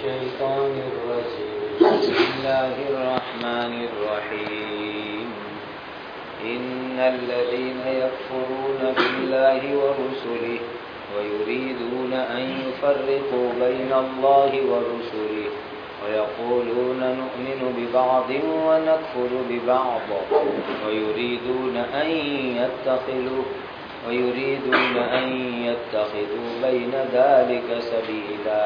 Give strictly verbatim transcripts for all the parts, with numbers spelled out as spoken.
الشيطان الرجيم بسم الله الرحمن الرحيم إن الذين يكفرون بالله ورسله ويريدون أن يفرقوا بين الله ورسله ويقولون نؤمن ببعض ونكفر ببعض ويريدون أن يتخذوا ويريدون أن يتخذوا بين ذلك سبيلا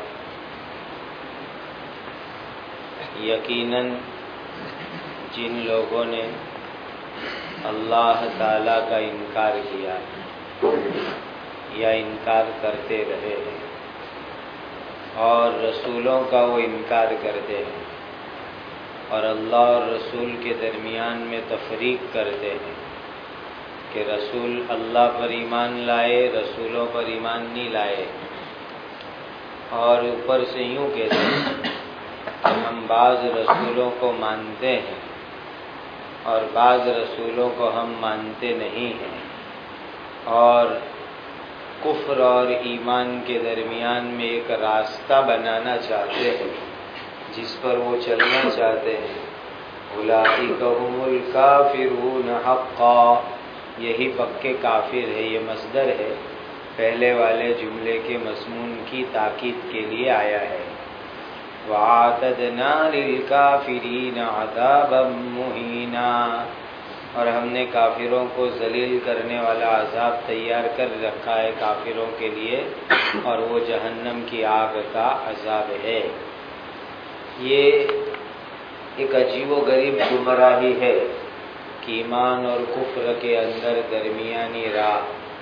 یقیناً جن لوگوں نے اللہ تعالیٰ کا انکار کیا یا انکار کرتے رہے ہیں اور رسولوں کا وہ انکار کرتے ہیں اور اللہ اور رسول کے درمیان میں تفریق کرتے ہیں کہ رسول اللہ پر ایمان لائے رسولوں پر ایمان نہیں لائے، اور اوپر سے یوں کہتے ہیں کہ ہم بعض رسولوں کو مانتے ہیں اور بعض رسولوں کو ہم مانتے نہیں ہیں، اور کفر اور ایمان کے درمیان میں ایک راستہ بنانا چاہتے ہیں جس پر وہ چلنا چاہتے ہیں۔ اولئک هم الکافرون حقا، یہی پکے کافر ہے، یہ مصدر ہے، پہلے والے جملے کے مضمون کی تاکید کے لیے آیا ہے۔ وَأَعْتَدْنَا لِلْكَافِرِينَ عَذَابًا مُهِينًا، اور ہم نے کافروں کو ذلیل کرنے والا عذاب تیار کر رکھا ہے کافروں کے لیے، اور وہ جہنم کی آگ کا عذاب ہے۔ یہ ایک عجیب و غریب گمراہی ہے کہ ایمان اور کفر کے اندر درمیانی راہ،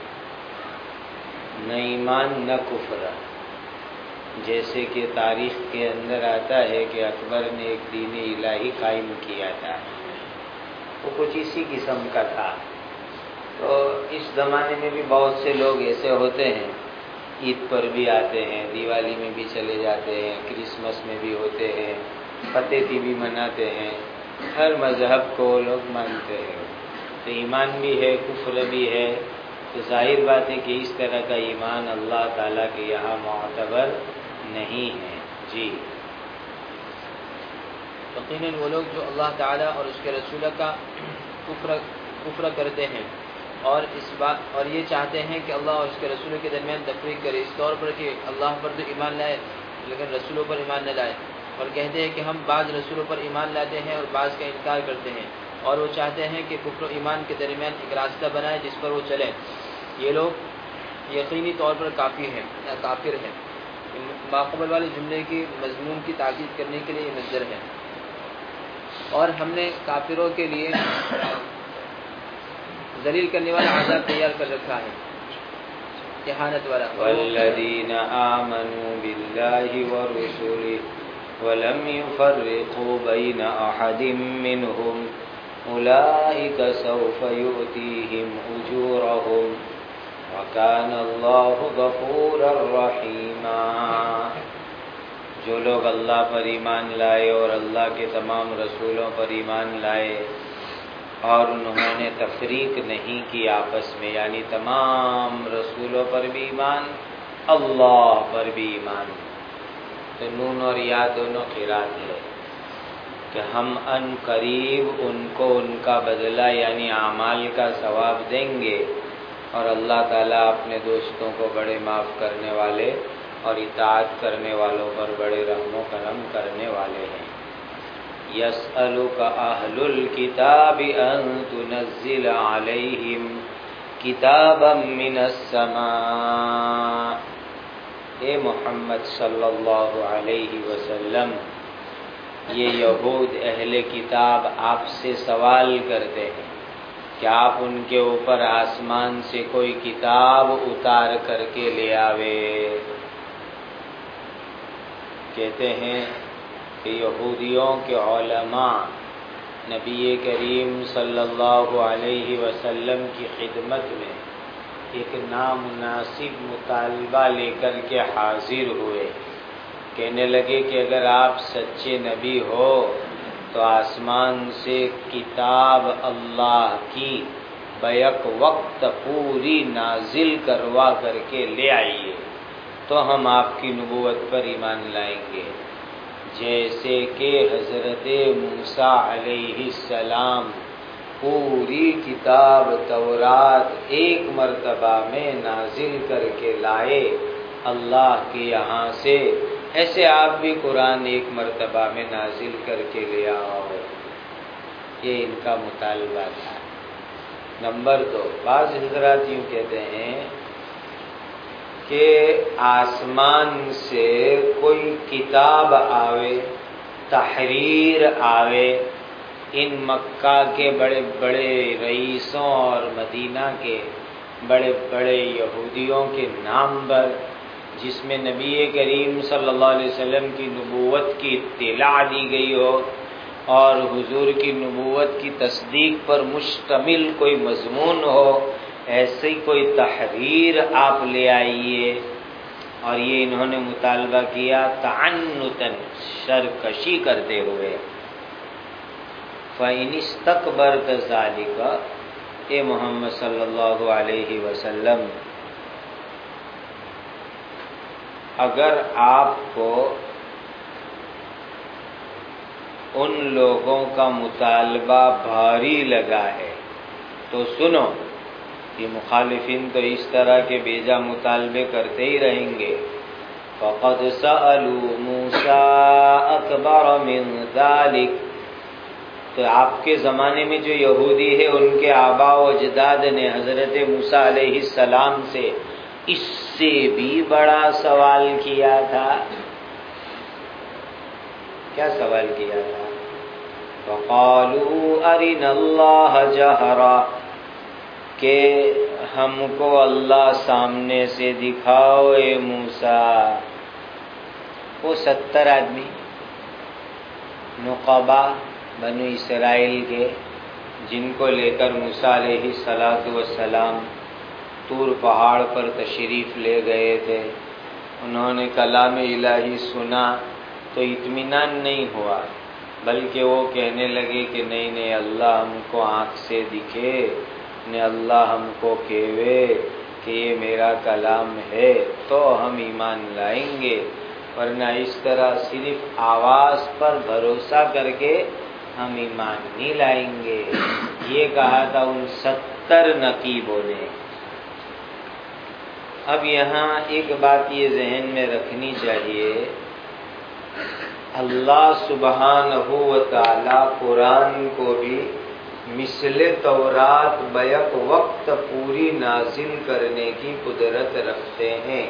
نہ ایمان نہ کفر، جیسے کہ تاریخ کے اندر آتا ہے کہ اکبر نے ایک دین الہی قائم کیا تھا، وہ کچھ اسی قسم کا تھا۔ تو اس زمانے میں بھی بہت سے لوگ ایسے ہوتے ہیں، عید پر بھی آتے ہیں، دیوالی میں بھی چلے جاتے ہیں، کرسمس میں بھی ہوتے ہیں، پتیتی بھی مناتے ہیں، ہر مذہب کو وہ لوگ مانتے ہیں، تو ایمان بھی ہے کفر بھی ہے، تو ظاہر بات ہے کہ اس طرح کا ایمان اللہ تعالیٰ کے یہاں معتبر نہیں ہے۔ جی یقیناً وہ لوگ جو اللہ تعالیٰ اور اس کے رسول کا کفر کفر کرتے ہیں اور اس بات اور یہ چاہتے ہیں کہ اللہ اور اس کے رسولوں کے درمیان تفریق کرے، اس طور پر کہ اللہ پر تو ایمان لائے لیکن رسولوں پر ایمان نہ لائے، اور کہتے ہیں کہ ہم بعض رسولوں پر ایمان لاتے ہیں اور بعض کا انکار کرتے ہیں، اور وہ چاہتے ہیں کہ کفر و ایمان کے درمیان ایک راستہ بنائے جس پر وہ چلیں، یہ لوگ یقینی طور پر کافر ہیں یا کافر ہیں۔ ماقبل والے جملے کی مضمون کی تاکید کرنے کے لیے یہ مصدر ہے، اور ہم نے کافروں کے لیے ذلیل کرنے والا عذاب تیار کر رکھا ہے، اہانت والا۔ والذین آمنوا باللہ ورسلہ ولم يفرقوا بین احد منہم اولئک سوف یؤتیہم اجورہم وَكَانَ اللَّهُ غَفُورًا رَحِيمًا۔ جو لوگ اللہ پر ایمان لائے اور اللہ کے تمام رسولوں پر ایمان لائے اور انہوں نے تفریق نہیں کی آپس میں، یعنی تمام رسولوں پر بھی ایمان، اللہ پر بھی ایمان، تو نون اور یا دونوں قرات ہے کہ ہم ان قریب ان کو ان کا بدلہ یعنی اعمال کا ثواب دیں گے، اور اللہ تعالیٰ اپنے دوستوں کو بڑے معاف کرنے والے اور اطاعت کرنے والوں پر بڑے رحم و کرم کرنے والے ہیں۔ یسألک اہل الکتاب ان تنزل علیہم کتابا من السماء، اے محمد صلی اللہ علیہ وسلم، یہ یہود اہل کتاب آپ سے سوال کرتے ہیں کہ آپ ان کے اوپر آسمان سے کوئی کتاب اتار کر کے لے آوے۔ کہتے ہیں کہ یہودیوں کے علماء نبی کریم صلی اللہ علیہ وسلم کی خدمت میں ایک نامناسب مطالبہ لے کر کے حاضر ہوئے، کہنے لگے کہ اگر آپ سچے نبی ہو تو آسمان سے کتاب اللہ کی بیک وقت پوری نازل کروا کر کے لے آئیے۔ تو ہم آپ کی نبوت پر ایمان لائیں گے، جیسے کہ حضرت موسیٰ علیہ السلام پوری کتاب تورات ایک مرتبہ میں نازل کر کے لائے اللہ کے یہاں سے، ایسے آپ بھی قرآن ایک مرتبہ میں نازل کر کے لے آؤ۔ یہ ان کا مطالبہ تھا۔ نمبر دو، بعض حضرات یوں کہتے ہیں کہ آسمان سے کوئی کتاب آوے، تحریر آوے، ان مکہ کے بڑے بڑے رئیسوں اور مدینہ کے بڑے بڑے یہودیوں کے نام پر، جس میں نبی کریم صلی اللہ علیہ وسلم کی نبوت کی اطلاع دی گئی ہو اور حضور کی نبوت کی تصدیق پر مشتمل کوئی مضمون ہو، ایسی کوئی تحریر آپ لے آئیے۔ اور یہ انہوں نے مطالبہ کیا تعنتاً، سرکشی کرتے ہوئے۔ فَإِنِ اسْتَكْبَرْتَ ذَلِكَ، اے محمد صلی اللہ علیہ وسلم، اگر آپ کو ان لوگوں کا مطالبہ بھاری لگا ہے تو سنو، یہ مخالفین تو اس طرح کے بیجا مطالبے کرتے ہی رہیں گے۔ فَقَدْ سَأَلُوا مُوسَىٰ أَكْبَرَ مِنْ ذَلِكَ، تو آپ کے زمانے میں جو یہودی ہے ان کے آباء و اجداد نے حضرت موسیٰ علیہ السلام سے اس سے بھی بڑا سوال کیا تھا۔ کیا سوال کیا تھا؟ وَقَالُوا أَرِنَا اللَّهَ جَهْرًا، کہ ہم کو اللہ سامنے سے دکھاؤ اے موسیٰ۔ وہ ستر آدمی نقبا بنو اسرائیل کے، جن کو لے کر موسیٰ علیہ الصلاۃ والسلام طور پہاڑ پر تشریف لے گئے تھے، انہوں نے کلام الہی سنا تو اطمینان نہیں ہوا، بلکہ وہ کہنے لگے کہ نہیں نہیں، اللہ ہم کو آنکھ سے دکھے، نے اللہ ہم کو کہوے کہ یہ میرا کلام ہے تو ہم ایمان لائیں گے، ورنہ اس طرح صرف آواز پر بھروسہ کر کے ہم ایمان نہیں لائیں گے۔ یہ کہا تھا ان ستر نقیبوں نے۔ اب یہاں ایک بات یہ ذہن میں رکھنی چاہیے، اللہ سبحانہ و تعالی قرآن کو بھی مثل تورات بیک وقت پوری نازل کرنے کی قدرت رکھتے ہیں،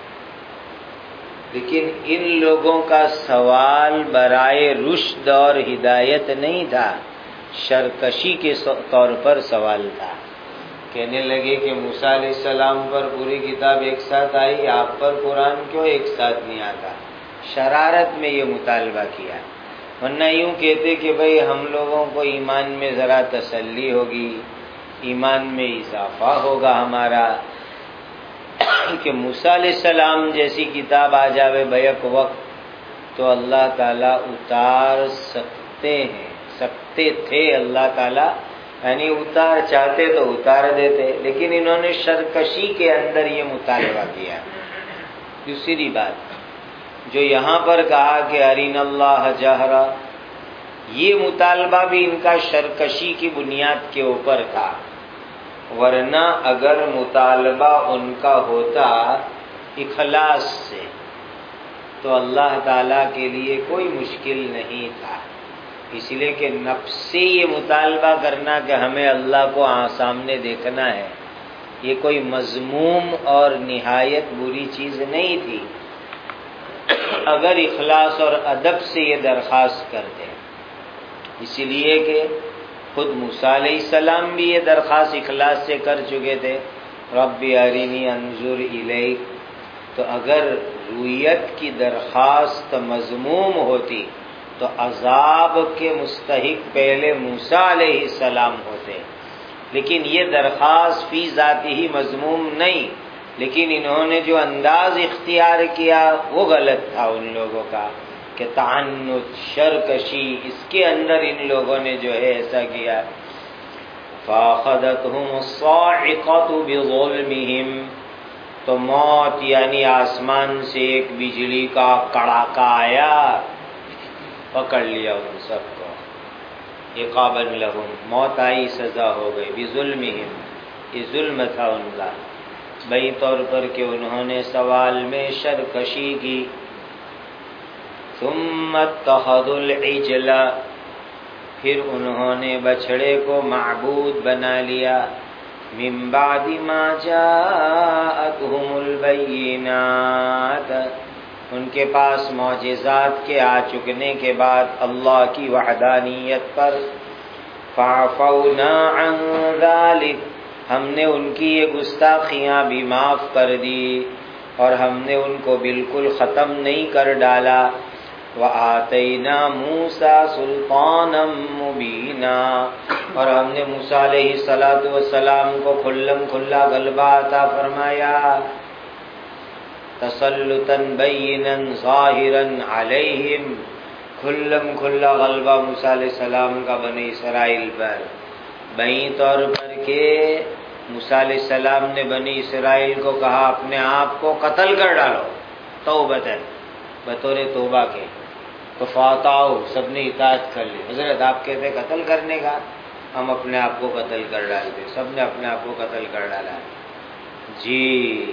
لیکن ان لوگوں کا سوال برائے رشد اور ہدایت نہیں تھا، سرکشی کے طور پر سوال تھا۔ کہنے لگے کہ موسیٰ علیہ السلام پر پوری کتاب ایک ساتھ آئی، آپ پر قرآن کیوں ایک ساتھ نہیں آتا؟ شرارت میں یہ مطالبہ کیا، ورنہ یوں کہتے کہ بھئی ہم لوگوں کو ایمان میں ذرا تسلی ہوگی، ایمان میں اضافہ ہوگا ہمارا، کہ موسیٰ علیہ السلام جیسی کتاب آ جاوے بیک وقت تو اللہ تعالیٰ اتار سکتے ہیں، سکتے تھے اللہ تعالیٰ، یعنی اتار چاہتے تو اتار دیتے، لیکن انہوں نے سرکشی کے اندر یہ مطالبہ کیا۔ دوسری بات جو یہاں پر کہا کہ ارین اللہ جہرا، یہ مطالبہ بھی ان کا سرکشی کی بنیاد کے اوپر تھا، ورنہ اگر مطالبہ ان کا ہوتا اخلاص سے تو اللہ تعالیٰ کے لیے کوئی مشکل نہیں تھا، اس لیے کہ نفس سے یہ مطالبہ کرنا کہ ہمیں اللہ کو سامنے دیکھنا ہے، یہ کوئی مذموم اور نہایت بری چیز نہیں تھی اگر اخلاص اور ادب سے یہ درخواست کرتے، اس لیے کہ خود موسیٰ علیہ السلام بھی یہ درخواست اخلاص سے کر چکے تھے، رب ارینی انظر الیک، تو اگر رویت کی درخواست مذموم ہوتی تو عذاب کے مستحق پہلے موسیٰ علیہ السلام ہوتے، لیکن یہ درخواست فی ذاتی ہی مذموم نہیں، لیکن انہوں نے جو انداز اختیار کیا وہ غلط تھا ان لوگوں کا، کہ تعنت، سرکشی، اس کے اندر ان لوگوں نے جو ہے ایسا کیا۔ فَأَخَذَتْهُمُ الصَّاعِقَةُ بِظُلْمِهِمْ، تو موت یعنی آسمان سے ایک بجلی کا کڑاکا آیا، پکڑ لیا ان سب کو، عقابا لہم، موت آئی، سزا ہو گئی، بظلمہم، یہ ظلم تھا ان کا، بئی طور پر کہ انہوں نے سوال میں سرکشی کی۔ ثم اتخذوا العجل، پھر انہوں نے بچھڑے کو معبود بنا لیا، من بعد ما جاءتهم البینات، ان کے پاس معجزات کے آ چکنے کے بعد اللہ کی وحدانیت پر، فعفونا عن ذلک، ہم نے ان کی یہ گستاخیاں بھی معاف کر دی اور ہم نے ان کو بالکل ختم نہیں کر ڈالا۔ وآتینا موسیٰ سلطانا مبینا، اور ہم نے موسیٰ علیہ الصلاۃ والسلام کو کھلم کھلا غلبہ عطا فرمایا، تسلطا بینا ظاہرا علیہم، کھلم کھلا غلبہ موسیٰ علیہ السلام کا بنی اسرائیل پر، بئی طور پر کہ موسیٰ علیہ السلام نے بنی اسرائیل کو کہا اپنے آپ کو قتل کر ڈالو، توبتاً، بطور توبہ کے، تو فاتاؤ، سب نے اطاعت کر لی۔ حضرت آپ کہتے قتل کرنے کا، ہم اپنے آپ کو قتل کر ڈالتے، سب نے اپنے آپ کو قتل کر ڈالا جی۔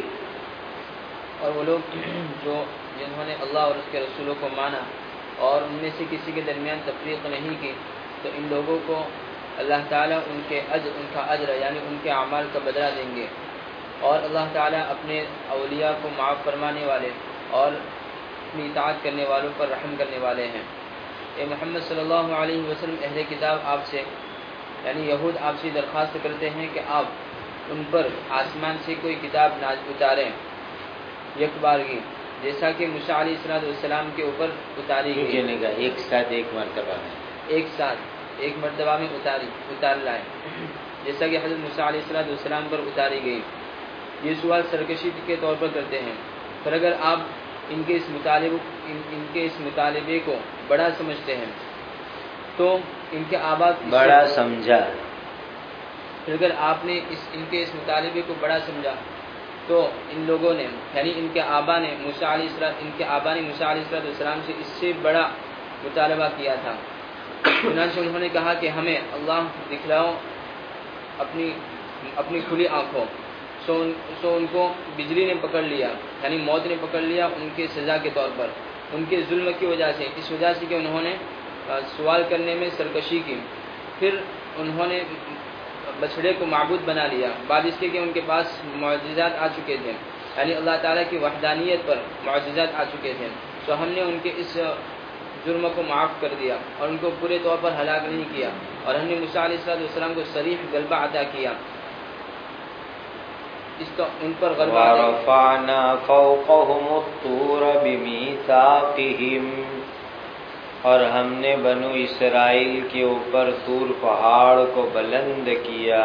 اور وہ لوگ جو جنہوں نے اللہ اور اس کے رسولوں کو مانا اور ان میں سے کسی کے درمیان تفریق نہیں کی، تو ان لوگوں کو اللہ تعالیٰ ان کے اجر، ان کا اجر یعنی ان کے اعمال کا بدلہ دیں گے، اور اللہ تعالیٰ اپنے اولیاء کو معاف فرمانے والے اور اپنی اطاعت کرنے والوں پر رحم کرنے والے ہیں۔ اے محمد صلی اللہ علیہ وسلم، اہل کتاب آپ سے یعنی یہود آپ سے درخواست کرتے ہیں کہ آپ ان پر آسمان سے کوئی کتاب نازل اتاریں یک بارگی، جیسا کہ موسیٰ علیہ الصلوۃ والسلام کے اوپر اتاری گئی، ایک ساتھ ایک مرتبہ میں ایک ساتھ ایک مرتبہ میں اتاری اتار لائے، جیسا کہ حضرت موسیٰ علیہ الصلوۃ والسلام پر اتاری گئی۔ یہ سوال سرکشی کے طور پر کرتے ہیں، پر اگر آپ ان کے اس مطالبے ان, ان کے اس مطالبے کو بڑا سمجھتے ہیں تو ان کے آبا بڑا سمجھا، پھر اگر آپ نے اس ان کے اس مطالبے کو بڑا سمجھا تو ان لوگوں نے یعنی ان کے آبا نے موسیٰ علیہ السلام ان کے آبا نے موسیٰ علیہ السلام سے اس سے بڑا مطالبہ کیا تھا۔ چنانچہ انہوں نے کہا کہ ہمیں اللہ دکھلاؤ اپنی اپنی کھلی آنکھوں، سو ان, سو ان کو بجلی نے پکڑ لیا یعنی موت نے پکڑ لیا ان کے سزا کے طور پر، ان کے ظلم کی وجہ سے، اس وجہ سے کہ انہوں نے سوال کرنے میں سرکشی کی، پھر انہوں نے بچھڑے کو معبود بنا لیا، بعد اس کے کہ ان کے پاس معجزات آ چکے تھے یعنی اللہ تعالیٰ کی وحدانیت پر معجزات آ چکے تھے، تو ہم نے ان کے اس جرم کو معاف کر دیا اور ان کو پورے طور پر ہلاک نہیں کیا، اور ہم نے موسیٰ علیہ السلام کو صریح غلبہ عطا کیا، اس کا ان پر غلبہ عطا کیا۔ وَرَفَعْنَا فَوْقَهُمُ الطُّورَ بِمِيثَاقِهِمْ، اور ہم نے بنو اسرائیل کے اوپر طور پہاڑ کو بلند کیا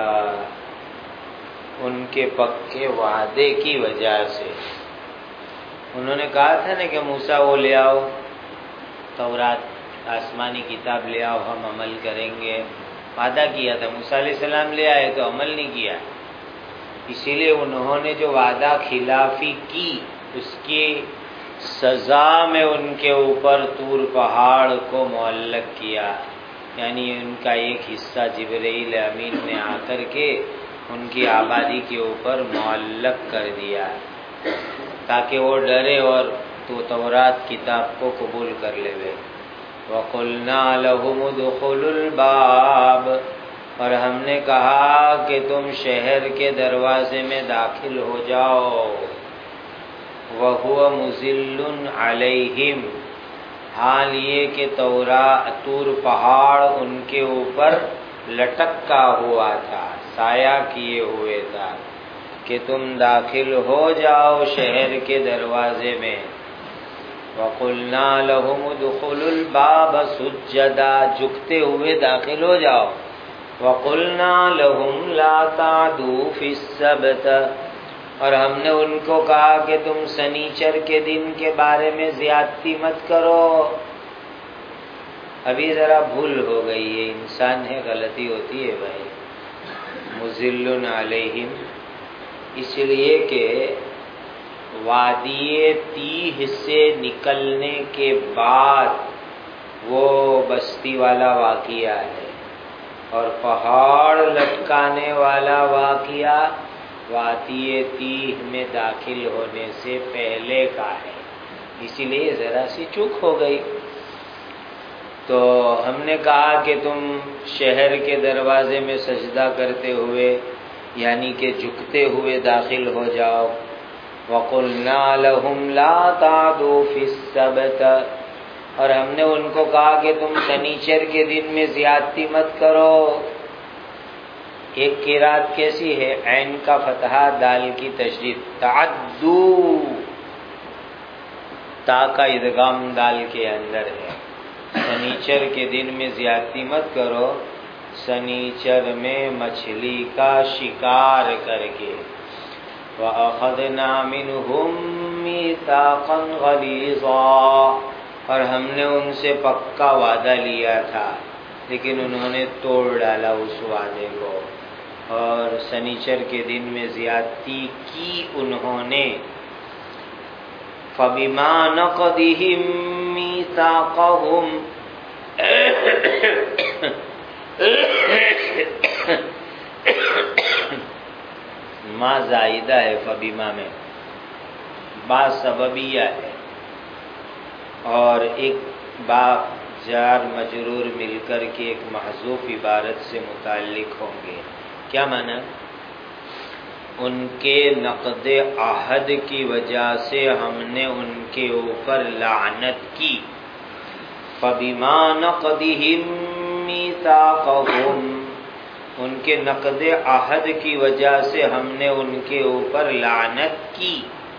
ان کے پکے وعدے کی وجہ سے۔ انہوں نے کہا تھا نا کہ موسیٰ وہ لے آؤ تورات، آسمانی کتاب لے آؤ، ہم عمل کریں گے، وعدہ کیا تھا، موسیٰ علیہ السلام لے آئے تو عمل نہیں کیا، اسی لیے انہوں نے جو وعدہ خلافی کی اس کی سزا میں ان کے اوپر طور پہاڑ کو معلق کیا، یعنی ان کا ایک حصہ جبرائیل امین نے آ کر کے ان کی آبادی کے اوپر معلق کر دیا تاکہ وہ ڈرے اور تو تورات کتاب کو قبول کر لے۔ وَقُلْنَا لَهُمُ ادْخُلُوا الْبَابَ، اور ہم نے کہا کہ تم شہر کے دروازے میں داخل ہو جاؤ، وَهُوَ مُذِلٌّ عَلَيْهِمْ، حال یہ کہ تورات طور پہاڑ ان کے اوپر لٹکا ہوا تھا، سایہ کیے ہوئے تھا کہ تم داخل ہو جاؤ شہر کے دروازے میں۔ وَقُلْنَا لَهُمُ ادْخُلُوا الْبَابَ سُجَّدًا، جھکتے ہوئے داخل ہو جاؤ۔ وَقُلْنَا لَهُمْ لَا تَعْدُوا فِي السَّبْتِ، اور ہم نے ان کو کہا کہ تم سنیچر کے دن کے بارے میں زیادتی مت کرو۔ ابھی ذرا بھول ہو گئی ہے، انسان ہے، غلطی ہوتی ہے بھائی۔ مذل علیہم، اس لیے کہ وادی تیہ سے نکلنے کے بعد وہ بستی والا واقعہ ہے، اور پہاڑ لٹکانے والا واقعہ وادی تیہ میں داخل ہونے سے پہلے کا ہے، اسی لیے ذرا سی چوک ہو گئی۔ تو ہم نے کہا کہ تم شہر کے دروازے میں سجدہ کرتے ہوئے یعنی کہ جھکتے ہوئے داخل ہو جاؤ۔ وَقُلْنَا لَهُمْ لَا تَعْدُوا فِي السَّبْتِ، اور ہم نے ان کو کہا کہ تم شنیچر کے دن میں زیادتی مت کرو۔ ایک قرات کیسی ہے؟ عین کا فتحہ، دال کی تشدید، تعدو، تا کا ادغام دال کے اندر ہے۔ شنیچر کے دن میں زیادتی مت کرو، شنیچر میں مچھلی کا شکار کر کے۔ وَأَخَذْنَا مِنْهُمْ مِيثَاقًا غَلِيظًا، اور ہم نے ان سے پکا وعدہ لیا تھا لیکن انہوں نے توڑ ڈالا اس وعدے کو، اور شنیچر کے دن میں زیادتی کی انہوں نے۔ فَبِمَا نَقْضِهِمْ مِيثَاقَهُمْ، ما زائدہ ہے فبیما میں، با سببیہ ہے، اور ایک با جار مجرور مل کر کے ایک محذوف عبارت سے متعلق ہوں گے۔ کیا معنی؟ ان کے نقض عہد کی وجہ سے ہم نے ان کے اوپر لعنت کی۔ فَبِمَا نَقْضِهِمْ مِيثَاقَهُمْ، ان کے نقض عہد کی وجہ سے ہم نے ان کے اوپر لعنت کی۔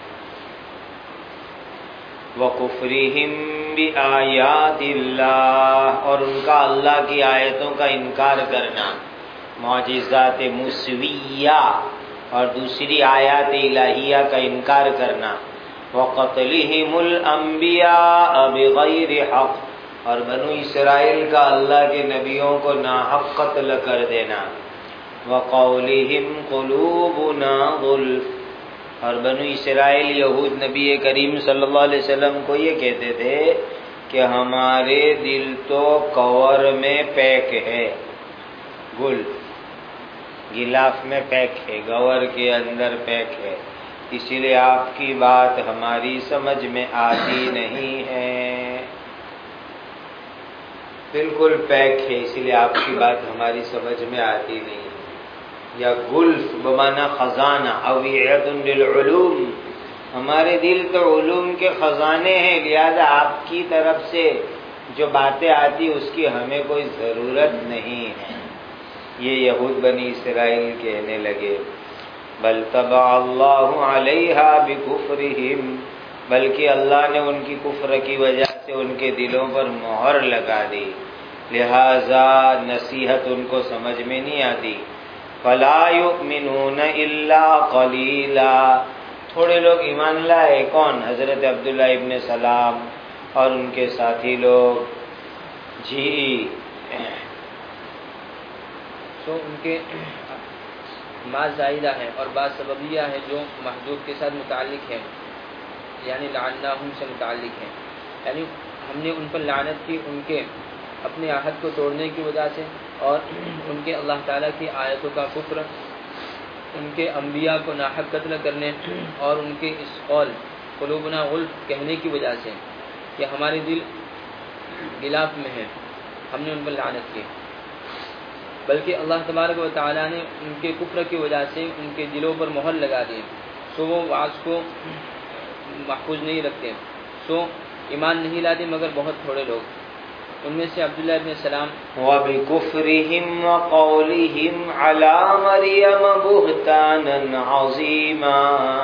وَكُفْرِهِمْ بِآيَاتِ اللَّهِ، اور ان کا اللہ کی آیتوں کا انکار کرنا، معجزات مسویہ اور دوسری آیات الہیہ کا انکار کرنا۔ وَقَتْلِهِمُ الْأَنْبِيَاءَ بِغَيْرِ حَقٍّ، اور بنو اسرائیل کا اللہ کے نبیوں کو ناحق قتل کر دینا۔ وَقَوْلِهِمْ قُلُوبُنَا غُلْفٌ، اور بنو اسرائیل یہود نبی کریم صلی اللہ علیہ وسلم کو یہ کہتے تھے کہ ہمارے دل تو کور میں پیک ہے، گل غلاف میں پیک ہے، گور کے اندر پیک ہے، اسی لیے آپ کی بات ہماری سمجھ میں آتی نہیں ہے، بالکل پیک ہے، اسی لیے آپ کی بات ہماری سمجھ میں آتی نہیں ہے۔ یا گلف بمعنی خزانہ، اوعیۃ للعلوم، ہمارے دل تو علوم کے خزانے ہیں، لہذا آپ کی طرف سے جو باتیں آتی اس کی ہمیں کوئی ضرورت نہیں ہے، یہ یہود بنی اسرائیل کہنے لگے۔ بل طبع اللہ علیہا بکفرہم، بلکہ اللہ نے ان کی کفر کی وجہ سے ان کے دلوں پر مہر لگا دی، لہذا نصیحت ان کو سمجھ میں نہیں آتی۔ فلا یؤمنون الا قلیلا، تھوڑے لوگ ایمان لائے، کون؟ حضرت عبداللہ ابن سلام اور ان کے ساتھی لوگ، جی تو ان کے ما زائدہ ہے اور بعض سببیہ ہے جو محذوف کے ساتھ متعلق ہے، یعنی لعناہم سے متعلق ہے، یعنی ہم نے ان پر لعنت کی ان کے اپنے عہد کو توڑنے کی وجہ سے، اور ان کے اللہ تعالیٰ کی آیتوں کا کفر، ان کے انبیاء کو ناحق قتل کرنے، اور ان کے اس قول قلوبنا غلف کہنے کی وجہ سے کہ ہمارے دل غلاف میں ہے، ہم نے ان پر لعنت کی۔ بلکہ اللہ تبارک و تعالیٰ نے ان کے کفر کی وجہ سے ان کے دلوں پر مہر لگا دی، سو وہ وعظ کو محفوظ نہیں رکھتے، سو ایمان نہیں لاتے مگر بہت تھوڑے لوگ، ان میں سے عبداللہ ابن سلام۔ وَبِكُفْرِهِمْ وَقَوْلِهِمْ عَلَى مَرْيَمَ بُهْتَانًا عَظِيمًا،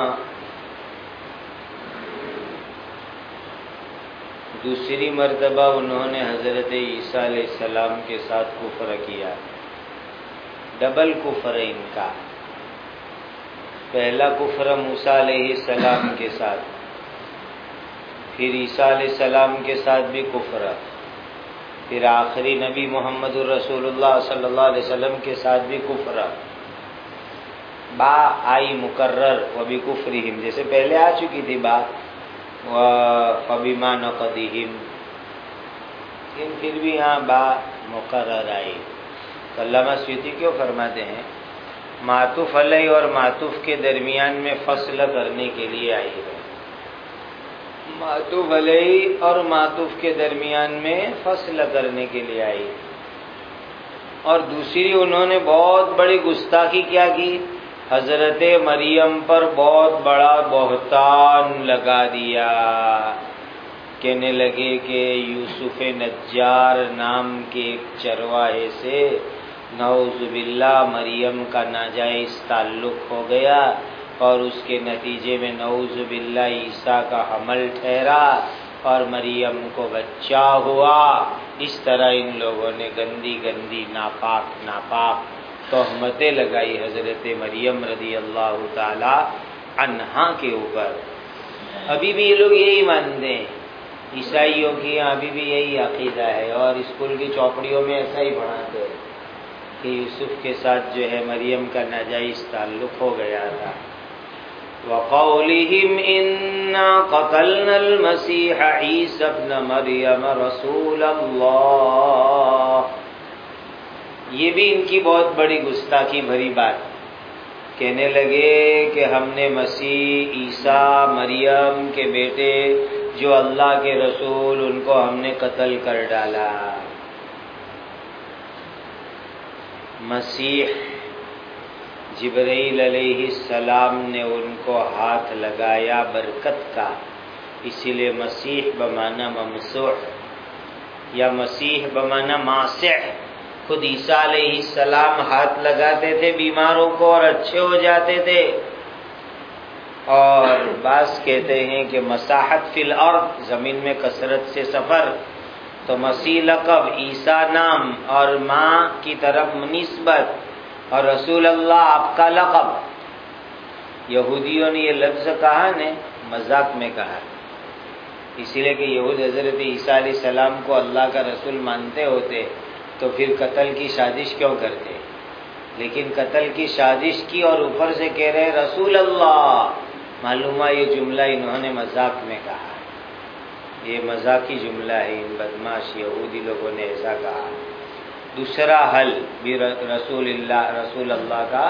دوسری مرتبہ انہوں نے حضرت عیسیٰ علیہ السلام کے ساتھ کفر کیا، ڈبل کفر ان کا، پہلا کفر موسیٰ علیہ السلام کے ساتھ، پھر عیسیٰ علیہ السلام کے ساتھ بھی کفر، پھر آخری نبی محمد الرسول اللہ صلی اللہ علیہ وسلم کے ساتھ بھی کفر۔ با آئی مکرر وبکفرہم، جیسے پہلے آ چکی تھی با وبما نقضہم، لیکن پھر بھی یہاں با مقرر آئی. تو علامہ سیوطی کیوں فرماتے ہیں معطوف علیہ اور معطوف کے درمیان میں فصل کرنے کے لیے آئی ہے. معطوف علیہ اور معطوف کے درمیان میں فصل کرنے کے لیے آئی. اور دوسری انہوں نے بہت بڑی گستاخی کیا کی، حضرت مریم پر بہت بڑا بہتان لگا دیا. کہنے لگے کہ یوسف نجار نام کے ایک چرواہے سے نعوذ باللہ مریم کا ناجائز تعلق ہو گیا، اور اس کے نتیجے میں نعوذ باللہ عیسیٰ کا حمل ٹھہرا اور مریم کو بچہ ہوا. اس طرح ان لوگوں نے گندی گندی ناپاک ناپاک تہمتیں لگائی حضرت مریم رضی اللہ تعالی عنہا کے اوپر. ابھی بھی یہ لوگ یہی مانتے ہیں، عیسائیوں کی ابھی بھی یہی عقیدہ ہے، اور اسکول کی چوپڑیوں میں ایسا ہی پڑھاتے ہیں کہ یوسف کے ساتھ جو ہے مریم کا ناجائز تعلق ہو گیا تھا. وَقَوْلِهِمْ إِنَّا قَتَلْنَا الْمَسِيحَ عِيسَى ابْنَ مَرْيَمَ رَسُولَ اللَّهِ، یہ بھی ان کی بہت بڑی گستاخی بھری بات. کہنے لگے کہ ہم نے مسیح عیسیٰ مریم کے بیٹے جو اللہ کے رسول ان کو ہم نے قتل کر ڈالا. مسیح جبرائیل علیہ السلام نے ان کو ہاتھ لگایا برکت کا، اسی لیے مسیح بمعنی ممسوح یا مسیح بمعنی ماسح. خود عیسیٰ علیہ السلام ہاتھ لگاتے تھے بیماروں کو اور اچھے ہو جاتے تھے. اور بعض کہتے ہیں کہ مساحت فی الارض، زمین میں کثرت سے سفر، تو مسیح لقب، عیسیٰ نام اور ماں کی طرف نسبت، اور رسول اللہ آپ کا لقب. یہودیوں نے یہ لفظ کہا نے مذاق میں کہا، اسی لیے کہ یہود حضرت عیسیٰ علیہ السلام کو اللہ کا رسول مانتے ہوتے تو پھر قتل کی سازش کیوں کرتے؟ لیکن قتل کی سازش کی اور اوپر سے کہہ رہے رسول اللہ. معلوم ہے یہ جملہ انہوں نے مذاق میں کہا، یہ مذاقی جملہ ہے، ان بدماش یہودی لوگوں نے ایسا کہا. دوسرا حل بھی رسول اللہ رسول اللہ کا،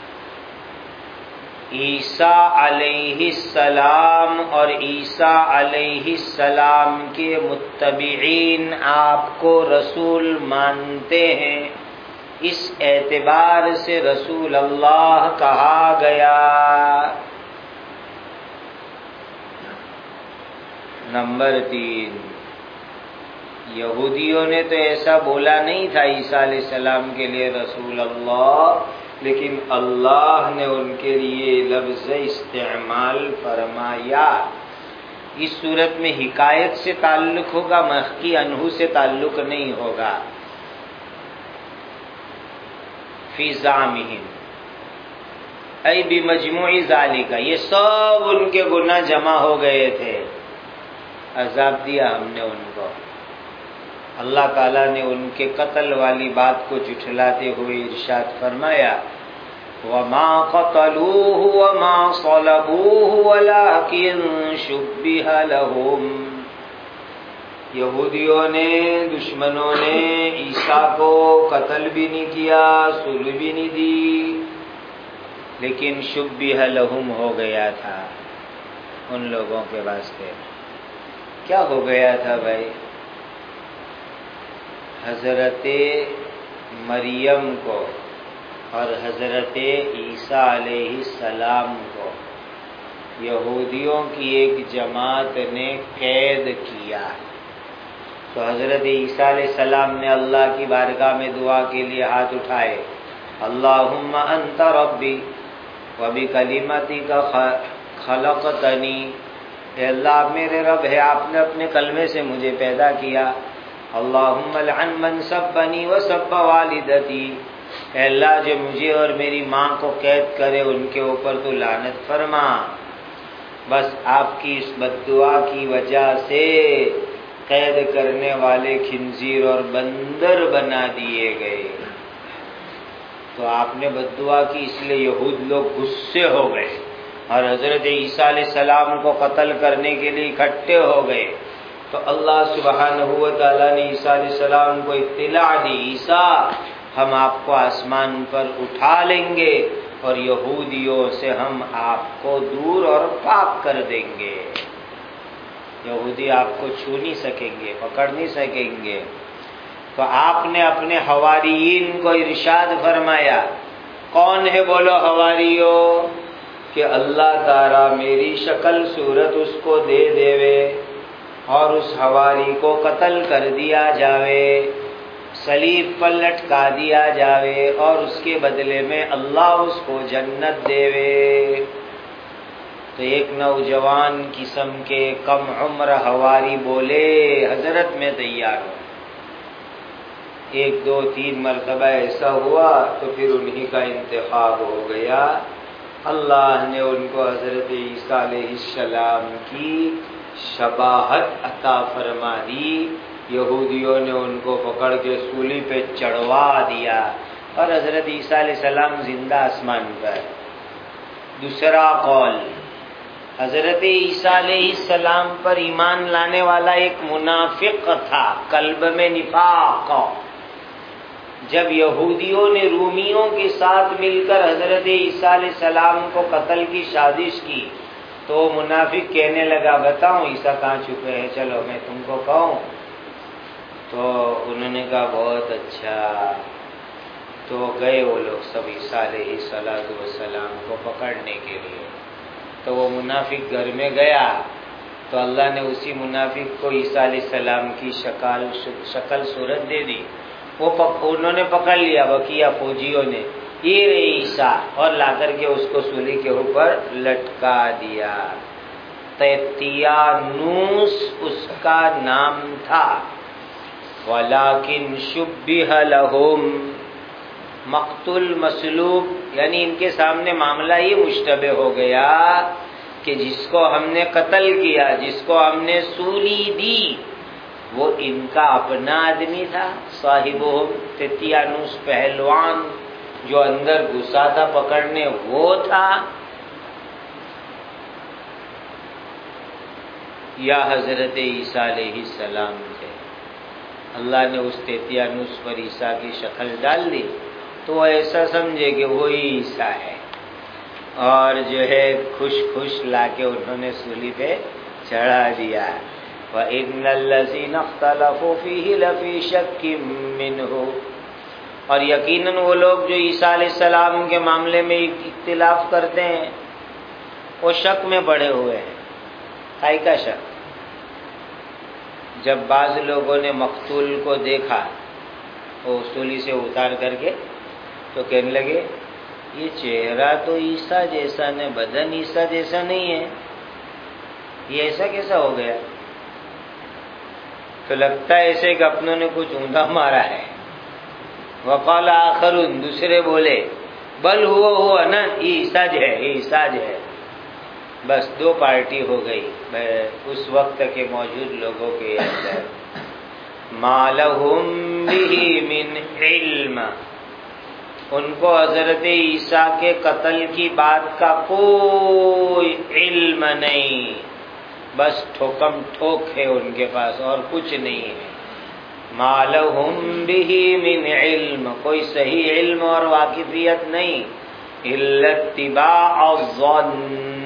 عیسیٰ علیہ السلام اور عیسیٰ علیہ السلام کے متبعین آپ کو رسول مانتے ہیں، اس اعتبار سے رسول اللہ کہا گیا. نمبر تین، یہودیوں نے تو ایسا بولا نہیں تھا عیسیٰ علیہ السلام کے لیے رسول اللہ، لیکن اللہ نے ان کے لیے لفظ استعمال فرمایا. اس صورت میں حکایت سے تعلق ہوگا، مخکی انہو سے تعلق نہیں ہوگا. فی زعمہم ای بمجموع ذالک، یہ سب ان کے گناہ جمع ہو گئے تھے، عذاب دیا ہم نے ان کو. اللہ تعالیٰ نے ان کے قتل والی بات کو جھٹلاتے ہوئے ارشاد فرمایا وَمَا قَتَلُوهُ وَمَا صَلَبُوهُ وَلَكِنْ شُبِّهَ لَهُمْ. یہودیوں نے، دشمنوں نے عیسیٰ کو قتل بھی نہیں کیا، صلب بھی نہیں دی، لیکن شُبِّهَ لَهُمْ ہو گیا تھا ان لوگوں کے واسطے. کیا ہو گیا تھا بھائی؟ حضرت مریم کو اور حضرت عیسیٰ علیہ السلام کو یہودیوں کی ایک جماعت نے قید کیا. تو حضرت عیسیٰ علیہ السلام نے اللہ کی بارگاہ میں دعا کے لیے ہاتھ اٹھائے، اللہم انت ربی وبکلمتک خلقتنی، اے اللہ میرے رب ہے، آپ نے اپنے کلمے سے مجھے پیدا کیا. اللہم لعن من سبنی وسب والدتی، اے اللہ جو مجھے اور میری ماں کو قید کرے ان کے اوپر تو لعنت فرما. بس آپ کی اس بد دعا کی وجہ سے قید کرنے والے خنزیر اور بندر بنا دیے گئے. تو آپ نے بد دعا کی، اس لیے یہود لوگ غصے ہو گئے اور حضرت عیسیٰ علیہ السلام کو قتل کرنے کے لیے اکٹھے ہو گئے۔ تو اللہ سبحانہ و تعالیٰ نے عیسیٰ علیہ السلام کو اطلاع دی، عیسیٰ ہم آپ کو آسمان پر اٹھا لیں گے اور یہودیوں سے ہم آپ کو دور اور پاک کر دیں گے، یہودی آپ کو چھو نہیں سکیں گے، پکڑ نہیں سکیں گے۔ تو آپ نے اپنے حواریین کو ارشاد فرمایا، کون ہے بولو حواریو، کہ اللہ تعالیٰ میری شکل صورت اس کو دے دیوے اور اس حواری کو قتل کر دیا جاوے، صلیب پر لٹکا دیا جاوے اور اس کے بدلے میں اللہ اس کو جنت دیوے۔ تو ایک نوجوان قسم کے کم عمر حواری بولے، حضرت میں تیار ہوں۔ ایک دو تین مرتبہ ایسا ہوا تو پھر انہی کا انتخاب ہو گیا، اللہ نے ان کو حضرت عیسیٰ علیہ السلام کی شباہت عطا فرما دی، یہودیوں نے ان کو پکڑ کے سولی پہ چڑھوا دیا اور حضرت عیسیٰ علیہ السلام زندہ آسمان پر۔ دوسرا قول، حضرت عیسیٰ علیہ السلام پر ایمان لانے والا ایک منافق تھا، قلب میں نفاق۔ جب یہودیوں نے رومیوں کے ساتھ مل کر حضرت عیسیٰ علیہ السلام کو قتل کی سازش کی تو منافق کہنے لگا، بتاؤں عیسیٰ کہاں چھپے ہیں، چلو میں تم کو کہوں۔ تو انہوں نے کہا بہت اچھا۔ تو گئے وہ لوگ سب عیسیٰ علیہ السلام کو پکڑنے کے لیے۔ تو وہ منافق گھر میں گیا تو اللہ نے اسی منافق کو عیسیٰ علیہ السلام کی شکل شکل صورت دے دی، وہ انہوں نے پکڑ لیا، بقیہ فوجیوں نے، یہ رہے عیسیٰ، اور لا کر کے اس کو سولی کے اوپر لٹکا دیا۔ تیتیانوس اس کا نام تھا، وَلَٰكِنْ شُبِّهَ لَهُمْ، مقتول مسلوب، یعنی ان کے سامنے معاملہ یہ مشتبہ ہو گیا کہ جس کو ہم نے قتل کیا، جس کو ہم نے سولی دی، وہ ان کا اپنا آدمی تھا، صاحبہم تیتیانوس پہلوان جو اندر گھسا تھا پکڑنے، وہ تھا، یا حضرت عیسیٰ علیہ السلام تھے۔ اللہ نے اس تیتیانوس پر عیسیٰ کی شکل ڈال دی تو وہ ایسا سمجھے کہ وہی عیسیٰ ہے، اور جو ہے خوش خوش لا کے انہوں نے سولی پہ چڑھا دیا۔ وَإِنَّ الَّذِينَ اخْتَلَفُوا فِيهِ لَفِي شَكٍّ مِّنْهُ، اور یقیناً وہ لوگ جو عیسیٰ علیہ السلام کے معاملے میں اختلاف کرتے ہیں وہ شک میں پڑے ہوئے ہیں۔ کائی کا شک؟ جب بعض لوگوں نے مقتول کو دیکھا وہ سولی سے اتار کر کے تو کہنے لگے یہ چہرہ تو عیسیٰ جیسا نہیں، بدن عیسیٰ جیسا نہیں ہے، یہ ایسا کیسا ہو گیا؟ تو لگتا ہے ایسے کہ اپنوں نے کچھ اوندا مارا ہے۔ وقال آخرون، دوسرے بولے بل ہوا ہوا نا، یہ عیسیٰ ہے، یہ عیسیٰ ہے۔ بس دو پارٹی ہو گئی اس وقت کے موجود لوگوں کے اندر۔ ما لہم بہ من علم، ان کو حضرت عیسیٰ کے قتل کی بات کا کوئی علم نہیں، بس ٹھوکم ٹھوک ہے ان کے پاس اور کچھ نہیں ہے۔ ما لہم بہ من علم، کوئی صحیح علم اور واقفیت نہیں، الا اتباع الظن،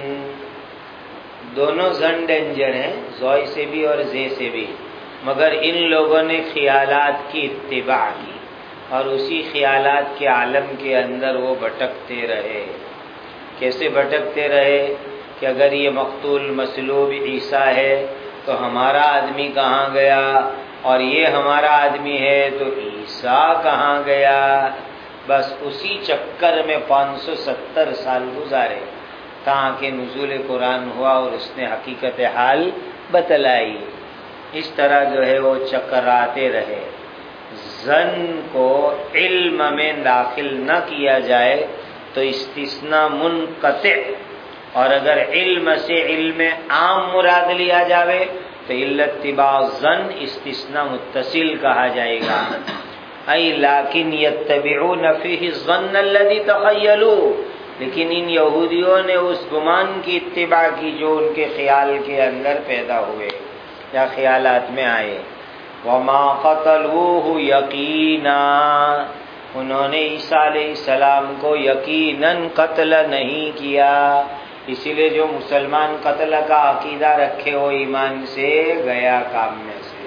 دونوں زن ڈینجر ہیں، زوئی سے بھی اور زے سے بھی، مگر ان لوگوں نے خیالات کی اتباع کی اور اسی خیالات کے عالم کے اندر وہ بھٹکتے رہے۔ کیسے بھٹکتے رہے کہ اگر یہ مقتول مصلوب عیسیٰ ہے تو ہمارا آدمی کہاں گیا، اور یہ ہمارا آدمی ہے تو عیسیٰ کہاں گیا؟ بس اسی چکر میں پانچ سو ستر سال گزارے تاکہ نزول قرآن ہوا اور اس نے حقیقت حال بتلائی۔ اس طرح جو ہے وہ چکراتے رہے۔ ظن کو علم میں داخل نہ کیا جائے تو استثناء منقطع، اور اگر علم سے علم عام مراد لیا جاوے تو الا اتباع ظن استثناء متصل کہا جائے گا۔ ای لیکن یتبعون فیہ الظن الذی تخیلوا، لیکن ان یہودیوں نے اس گمان کی اتباع کی جو ان کے خیال کے اندر پیدا ہوئے یا خیالات میں آئے۔ وما قتلوہ یقینا، انہوں نے عیسیٰ علیہ السلام کو یقیناً قتل نہیں کیا، اسی لیے جو مسلمان قتل کا عقیدہ رکھے وہ ایمان سے گیا کام میں سے۔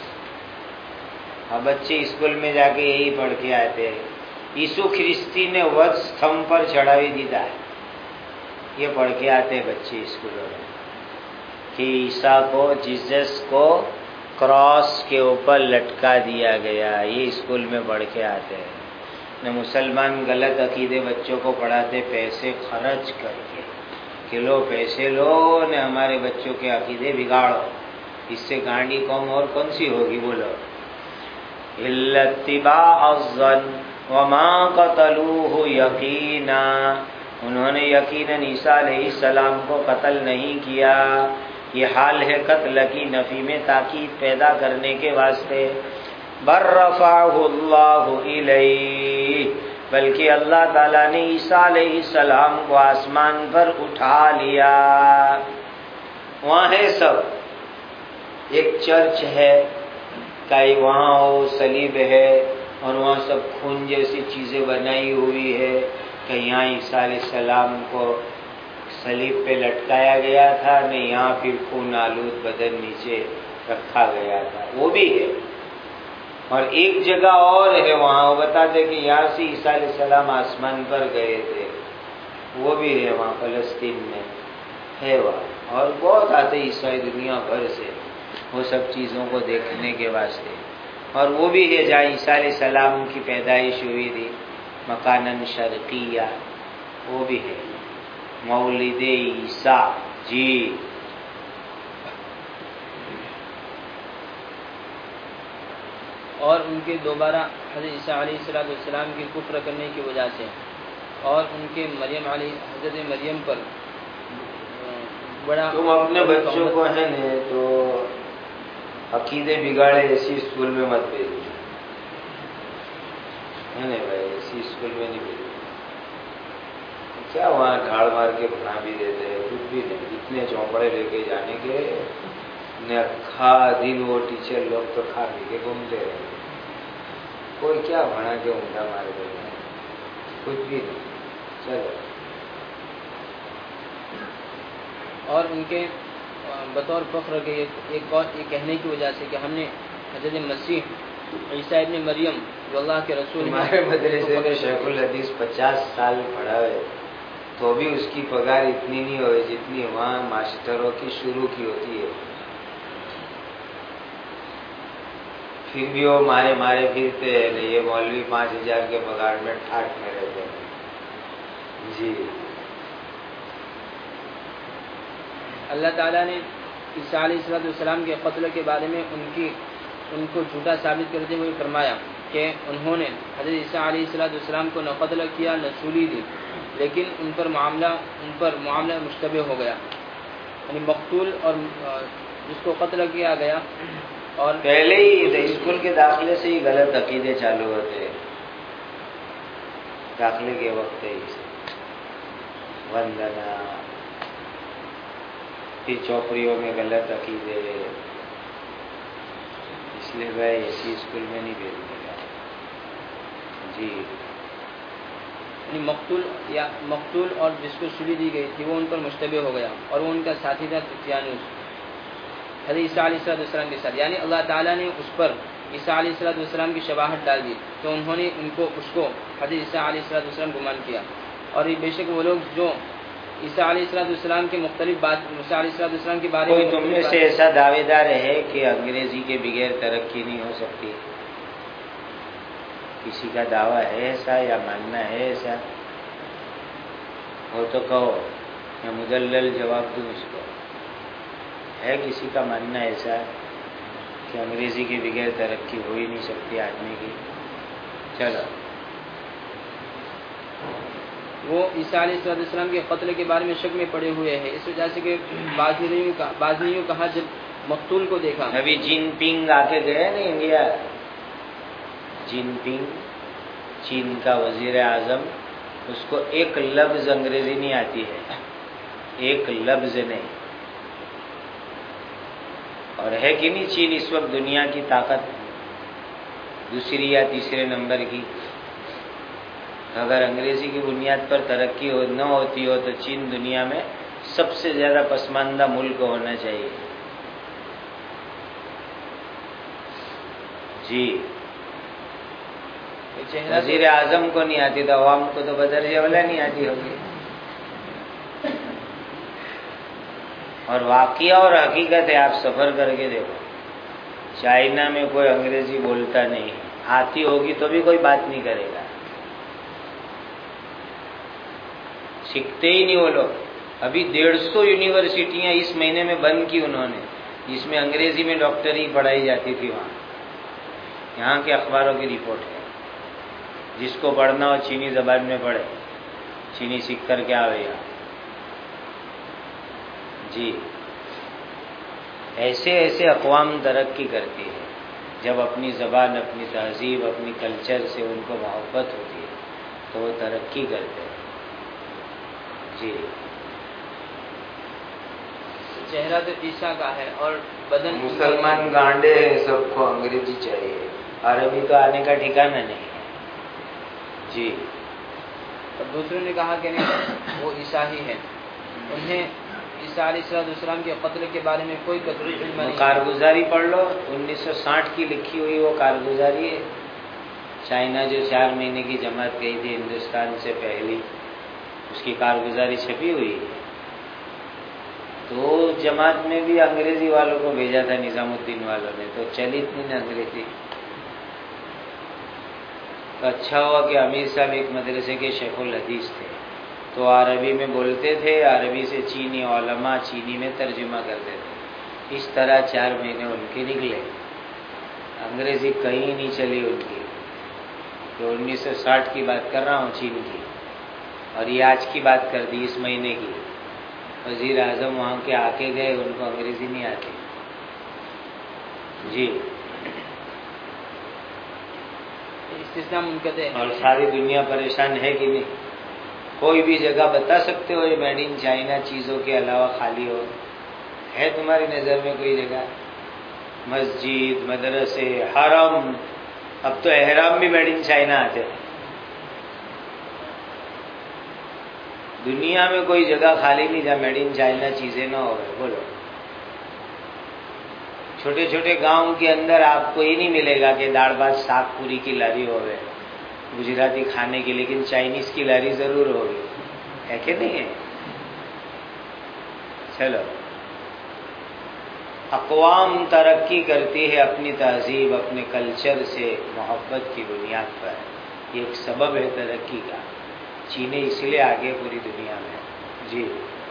اب بچے اسکول میں جا کے یہی پڑھ کے آتے ہیں، یسوع خریستی نے وت ستھم پر چڑھاوی دیتا ہے، یہ پڑھ کے آتے ہیں بچے اسکولوں میں کہ عیسیٰ کو، جیزس کو کراس کے اوپر لٹکا دیا گیا، یہ اسکول میں پڑھ کے آتے ہیں۔ نہ مسلمان غلط عقیدے بچوں کو پڑھاتے پیسے خرچ کر کے کہ لو پیسے لو نہ ہمارے بچوں کے عقیدے بگاڑو، اس سے گانڈی قوم اور کون سی ہوگی بولو۔ الا اتباع الظن وما قتلوہ یقینا، انہوں نے یقیناً عیسیٰ علیہ السلام کو قتل نہیں کیا، یہ حال ہے قتل کی نفی میں تاکید پیدا کرنے کے واسطے۔ بل رفعہ اللہ الیہ، بلکہ اللہ تعالیٰ نے عیسیٰ علیہ السلام کو آسمان پر اٹھا لیا۔ وہاں ہے سب، ایک چرچ ہے، کہیں وہاں وہ صلیب ہے اور وہاں سب خون جیسی چیزیں بنائی ہوئی ہے کہ یہاں عیسیٰ علیہ السلام کو صلیب پہ لٹکایا گیا تھا، نہیں یہاں پھر خون آلود بدن نیچے رکھا گیا تھا، وہ بھی ہے۔ اور ایک جگہ اور ہے وہاں وہ بتاتے کہ یہاں سے عیسیٰ علیہ السلام آسمان پر گئے تھے، وہ بھی ہے وہاں فلسطین میں ہے وہاں، اور بہت آتے عیسائی دنیا بھر سے وہ سب چیزوں کو دیکھنے کے واسطے۔ اور وہ بھی ہے جہاں عیسیٰ علیہ السلام کی پیدائش ہوئی تھی، مکانن شرقیہ، وہ بھی ہے مولد عیسیٰ۔ جی اور ان کے دوبارہ حضرت عیسیٰ علیہ السلام کی کفر کرنے کی وجہ سے، اور ان کے مریم علیہ حضرت مریم پر بڑا، تم اپنے بچوں کو ہے نا تو عقیدے بگاڑے ایسی اسکول میں مت بھیجو، ہے نا بھائی، ایسی اسکول میں نہیں بھیجو، کیا وہاں گھاڑ مار کے بنا بھی دیتے ہیں، کچھ بھی نہیں، اتنے چوپڑے لے کے جانے کے نہ کھا دن وہ ٹیچر لوگ تو کھا پی کے گھومتے رہے، کوئی کیا بنا کے اونٹا مار دے گا، کچھ بھی نہیں، چلو۔ اور ان کے بطور فخر کے ایک بات یہ کہنے کی وجہ سے کہ ہم نے حضرت مسیح عیسیٰ ابن مریم جو اللہ کے رسول ہیں، ہمارے مدرسے میں شیخ الحدیث پچاس سال پڑھا ہے تو بھی اس کی پگار اتنی نہیں ہوئی جتنی وہاں ماسٹروں کی شروع کی ہوتی ہے، پھر بھی وہ مارے مارے پھرتے ہیں، یہ مولوی پانچ ہزار کے پگار میں ٹھاٹ میں رہتے ہیں۔ جی اللہ تعالیٰ نے عیسیٰ علیہ السلام کے قتل کے بارے میں ان کی ان کو جھوٹا ثابت کرتے ہوئے فرمایا کہ انہوں نے حضرت عیسیٰ علیہ السلام کو نہ قتل کیا نہ سولی دی، لیکن ان پر معاملہ ان پر معاملہ مشتبہ ہو گیا، یعنی مقتول اور جس کو قتل کیا گیا، اور پہلے ہی اسکول کے داخلے سے ہی غلط عقیدے چالو ہوتے ہیں، داخلے کے وقت ہی وندنا، پھر چوپڑیوں میں غلط عقیدے، اس لیے بھائی ایسی اسکول میں نہیں بھیجنے کا۔ جی یعنی مقتول یا مقتول اور جس کو سولی دی گئی تھی وہ ان پر مشتبہ ہو گیا، اور وہ ان کا ساتھی تھا طفیانوس حضرت عیسیٰ علیہ السلام کے ساتھ، یعنی اللہ تعالیٰ نے اس پر عیسیٰ علیہ السلام کی شباہت ڈال دی تو انہوں نے ان کو اس کو حضرت عیسیٰ علیہ السلام گمان کیا، اور یہ بے شک وہ لوگ جو عیسیٰ علیہ السلام کے مختلف بات عیسیٰ علیہ السلام کے بارے کوئی میں تم میں سے ایسا دعوے دار ہے کہ انگریزی کے بغیر ترقی نہیں ہو سکتی؟ کسی کا دعویٰ ہے ایسا یا ماننا ہے ایسا؟ ہو تو کہو، میں مدلل جواب دوں اس کو، ہے کسی کا ماننا ایسا کہ انگریزی کے بغیر ترقی ہو ہی نہیں سکتی آدمی کی؟ چلو، وہ عیسیٰ علیہ السلام کے قتل کے بارے میں شک میں پڑے ہوئے ہیں، اس وجہ سے کہ بعض نے بعض نے یوں کہا جب مقتول کو دیکھا، ابھی جن پنگ آ کے گئے نا انڈیا، جن پنگ چین کا وزیر اعظم، اس کو ایک لفظ انگریزی نہیں آتی ہے، ایک لفظ نہیں. اور ہے کہ نہیں چین اس وقت دنیا کی طاقت دوسری یا تیسرے نمبر کی. اگر انگریزی کی بنیاد پر ترقی ہو نہ ہوتی ہو تو چین دنیا میں سب سے زیادہ پسماندہ ملک ہونا چاہیے. جی وزیر اعظم کو نہیں آتی تو عوام کو تو بدرجہ اولا نہیں آتی ہوگی. اور واقعہ اور حقیقت ہے، آپ سفر کر کے دیکھو، چائنا میں کوئی انگریزی بولتا نہیں، آتی ہوگی تو بھی کوئی بات نہیں کرے گا، سیکھتے ہی نہیں وہ لوگ. ابھی ڈیڑھ سو یونیورسٹیاں اس مہینے میں بند کی انہوں نے، جس میں انگریزی میں ڈاکٹری پڑھائی جاتی تھی. وہاں یہاں کے اخباروں کی رپورٹ ہے. جس کو پڑھنا ہو چینی زبان میں پڑھے، چینی سیکھ کر کے آوے گا. جی ایسے ایسے اقوام ترقی کرتی ہے جب اپنی زبان، اپنی تہذیب، اپنی کلچر سے ان کو محبت ہوتی ہے تو وہ ترقی کرتے ہیں. جی چہرہ تو عیسیٰ کا ہے اور بدن مسلمان گانڈے ہیں، سب کو انگریزی چاہیے، عربی تو آنے کا ٹھکانہ نہیں ہے. جی اور دوسروں نے کہا کہ نہیں وہ عیسیٰ ہی ہے، انہیں عیسیٰ علیہ السلام کے قتل کے بارے میں کوئی قطعی علم نہیں. کارگزاری پڑھ لو، انیس سو ساٹھ کی لکھی ہوئی وہ کارگزاری ہے. چائنا جو چار مہینے کی جماعت گئی تھی ہندوستان سے پہلی، اس کی کارگزاری چھپی ہوئی ہے. تو جماعت میں بھی انگریزی والوں کو بھیجا تھا نظام الدین والوں نے، تو چلی اتنی نہ انگریزی. تو اچھا ہوا کہ امیر صاحب ایک مدرسے کے شیخ الحدیث تھے، تو عربی میں بولتے تھے، عربی سے چینی علماء چینی میں ترجمہ کرتے تھے. اس طرح چار مہینے ان کے نکلے، انگریزی کہیں نہیں چلی ان کی. تو انیس سو ساٹھ کی بات کر رہا ہوں چین کی، اور یہ آج کی بات کر دی اس مہینے کی. وزیر اعظم وہاں کے آ کے گئے، ان کو انگریزی نہیں آتی. جی استثناء منقطع ہے. اور ساری دنیا پریشان ہے کہ نہیں؟ کوئی بھی جگہ بتا سکتے ہو یہ میڈ ان چائنا چیزوں کے علاوہ خالی ہو؟ ہے تمہاری نظر میں کوئی جگہ؟ مسجد، مدرسے، حرم، اب تو احرام بھی میڈ ان چائنا آتے ہیں. دنیا میں کوئی جگہ خالی نہیں جہاں میڈ ان چائنا چیزیں نہ ہو. بولو چھوٹے چھوٹے گاؤں کے اندر آپ کو یہ نہیں ملے گا کہ داڑ بھات ساگ پوری کی لاری ہوگی گجراتی کھانے کی، لیکن چائنیز کی لاری ضرور ہوگی. ہے کہ نہیں ہے؟ چلو، اقوام ترقی کرتی ہے اپنی تہذیب، اپنے کلچر سے محبت کی بنیاد پر. یہ ایک سبب ہے ترقی کا. چینی اس لیے آگے پوری دنیا میں. جی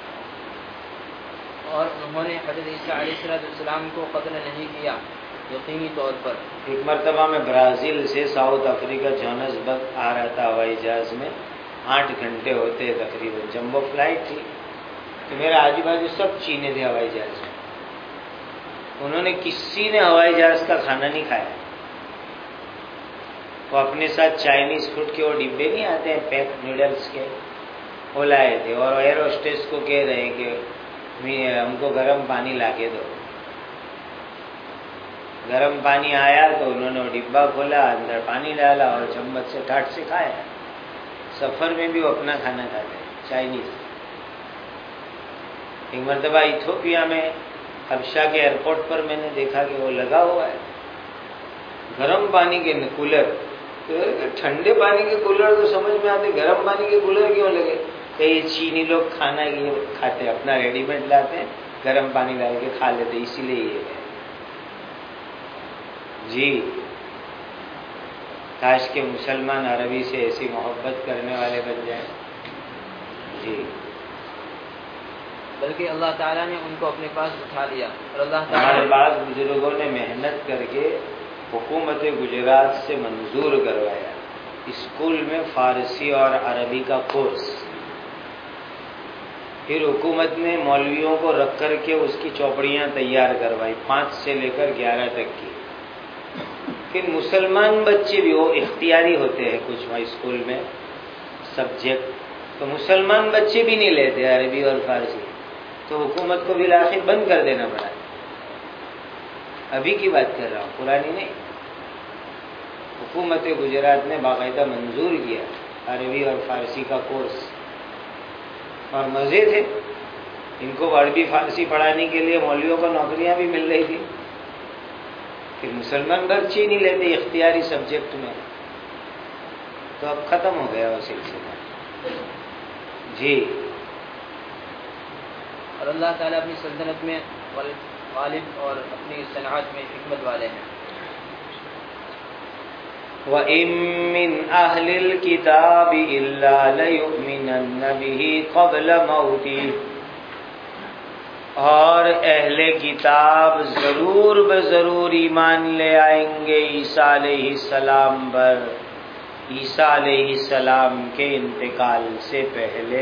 اور انہوں نے حضرت عیسیٰ علیہ السلام کو قتل نہیں کیا یقینی طور پر. ایک مرتبہ میں برازیل سے ساؤتھ افریقہ جوہانسبرگ آ رہا تھا ہوائی جہاز میں، آٹھ گھنٹے ہوتے تقریباً، جمبو فلائٹ تھی. تو میرے آجو بازو سب چینے تھے ہوائی جہاز میں. انہوں نے کسی نے ہوائی جہاز کا کھانا نہیں کھایا. وہ اپنے ساتھ چائنیز فوڈ کے وہ ڈبے نہیں آتے ہیں پیک نوڈلز کے، وہ لائے تھے. اور ایئر ہوسٹس کو کہہ رہے ہیں کہ ہم کو گرم پانی لا کے دو. گرم پانی آیا تو انہوں نے وہ ڈبہ کھولا، اندر پانی ڈالا اور چمچ سے ٹاٹ سے کھایا. سفر میں بھی وہ اپنا کھانا کھاتے ہیں چائنیز. ایک مرتبہ ایتھوپیا میں حبشہ کے ایئرپورٹ پر میں نے دیکھا کہ وہ لگا ہوا ہے گرم پانی کے کولر. ٹھنڈے پانی کے کولر تو سمجھ میں آتے، گرم پانی کے کولر کیوں لگے؟ کہ یہ چینی لوگ کھانا یہ کھاتے ہیں، اپنا ریڈی میڈ لاتے ہیں، گرم پانی ڈال کے کھا لیتے، اسی لیے یہ ہے. جی کاش کے مسلمان عربی سے ایسی محبت کرنے والے بن جائیں. جی بلکہ اللہ تعالیٰ نے ان کو اپنے پاس اٹھا لیا. اور اللہ ہمارے تعالیٰ بعض بزرگوں نے محنت کر کے حکومت گجرات سے منظور کروایا اسکول میں فارسی اور عربی کا کورس. پھر حکومت نے مولویوں کو رکھ کر کے اس کی چوپڑیاں تیار کروائی، پانچ سے لے کر گیارہ تک کی. کہ مسلمان بچے بھی وہ اختیاری ہوتے ہیں کچھ اسکول میں سبجیکٹ، تو مسلمان بچے بھی نہیں لیتے عربی اور فارسی، تو حکومت کو بالآخر بند کر دینا پڑا۔ ابھی کی بات کر رہا ہوں، پرانی نہیں۔ حکومت گجرات نے باقاعدہ منظور کیا عربی اور فارسی کا کورس، اور مزے تھے ان کو عربی فارسی پڑھانے کے لیے مولویوں کو نوکریاں بھی مل رہی تھی، پھر مسلمان بچے نہیں لیتے اختیاری سبجیکٹ میں، تو اب ختم ہو گیا وہ سلسلہ۔ جی، اور اللہ تعالیٰ اپنی سلطنت میں غالب اور اپنی صنعت میں حکمت والے ہیں۔ وَإِن مِّنْ أَهْلِ الْكِتَابِ إِلَّا لَيُؤْمِنَنَّ بِهِ قَبْلَ مَوْتِهِ، اور اہل کتاب ضرور بضرور ایمان لے آئیں گے عیسیٰ علیہ السلام پر، عیسیٰ علیہ السلام کے انتقال سے پہلے۔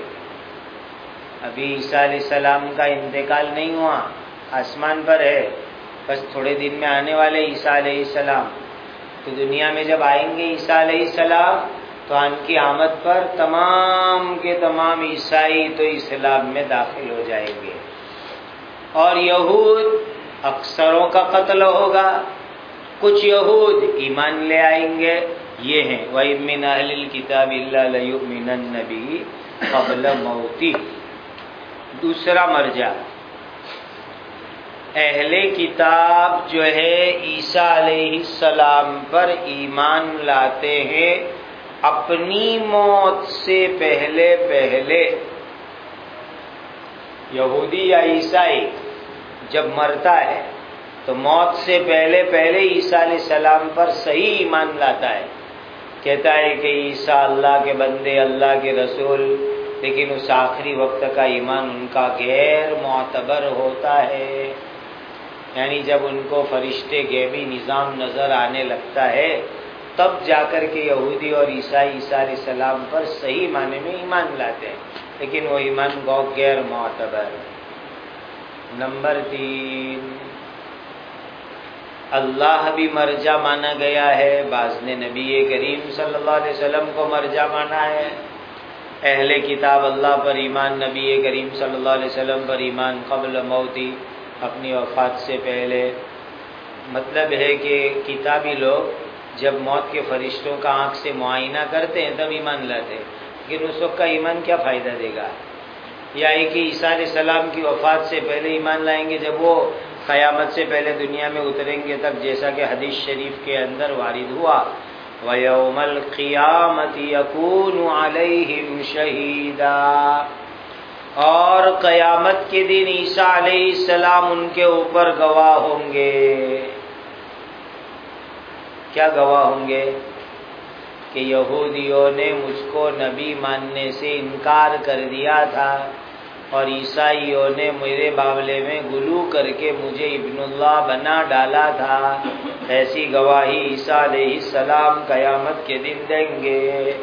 ابھی عیسیٰ علیہ السلام کا انتقال نہیں ہوا، آسمان پر ہے، بس تھوڑے دن میں آنے والے عیسیٰ علیہ السلام۔ تو دنیا میں جب آئیں گے عیسیٰ علیہ السلام تو ان کی آمد پر تمام کے تمام عیسائی تو اسلام میں داخل ہو جائیں گے، اور یہود اکثروں کا قتل ہوگا، کچھ یہود ایمان لے آئیں گے۔ یہ ہیں وَإِن مِّنْ أَهْلِ الْكِتَابِ إِلَّا لَيُؤْمِنَنَّ بِهِ قَبْلَ مَوْتِهِ۔ دوسرا مرجع، اہل کتاب جو ہے عیسیٰ علیہ السلام پر ایمان لاتے ہیں اپنی موت سے پہلے پہلے۔ یہودی یا عیسائی جب مرتا ہے تو موت سے پہلے پہلے عیسیٰ علیہ السلام پر صحیح ایمان لاتا ہے، کہتا ہے کہ عیسیٰ اللہ کے بندے، اللہ کے رسول، لیکن اس آخری وقت کا ایمان ان کا غیر معتبر ہوتا ہے۔ یعنی جب ان کو فرشتے غیبی نظام نظر آنے لگتا ہے تب جا کر کے یہودی اور عیسائی عیسیٰ علیہ السلام پر صحیح معنی میں ایمان لاتے ہیں، لیکن وہ ایمان بہت غیر معتبر۔ نمبر تین، اللہ بھی مرجع مانا گیا ہے، بعض نے نبی کریم صلی اللہ علیہ وسلم کو مرجع مانا ہے۔ اہل کتاب اللہ پر ایمان، نبی کریم صلی اللہ علیہ وسلم پر ایمان قبل موتی، اپنی وفات سے پہلے۔ مطلب ہے کہ کتابی لوگ جب موت کے فرشتوں کا آنکھ سے معائنہ کرتے ہیں تب ایمان لاتے ہیں، لیکن اس وقت کا ایمان کیا فائدہ دے گا؟ یا ایک ہی عیسیٰ علیہ السلام کی وفات سے پہلے ایمان لائیں گے جب وہ قیامت سے پہلے دنیا میں اتریں گے تب، جیسا کہ حدیث شریف کے اندر وارد ہوا وَيَوْمَ الْقِيَامَةِ يَكُونُ عَلَيْهِمْ شَهِيدًا، اور قیامت کے دن عیسیٰ علیہ السلام ان کے اوپر گواہ ہوں گے۔ کیا گواہ ہوں گے؟ کہ یہودیوں نے مجھ کو نبی ماننے سے انکار کر دیا تھا، اور عیسائیوں نے میرے بابلے میں غلو کر کے مجھے ابن اللہ بنا ڈالا تھا۔ ایسی گواہی عیسیٰ علیہ السلام قیامت کے دن دیں گے۔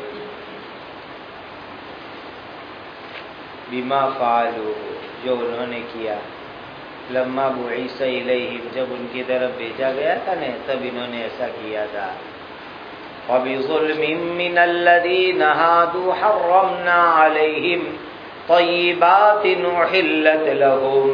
بما فعلوا، جو انہوں نے کیا، لما بعث الیہم، جب ان کی طرف بھیجا گیا تھا نا تب انہوں نے ایسا کیا تھا۔ وَبِظُلْمٍ مِّنَ الَّذِينَ هَادُوا حَرَّمْنَا عَلَيْهِمْ طَيِّبَاتٍ أُحِلَّتْ لَهُمْ،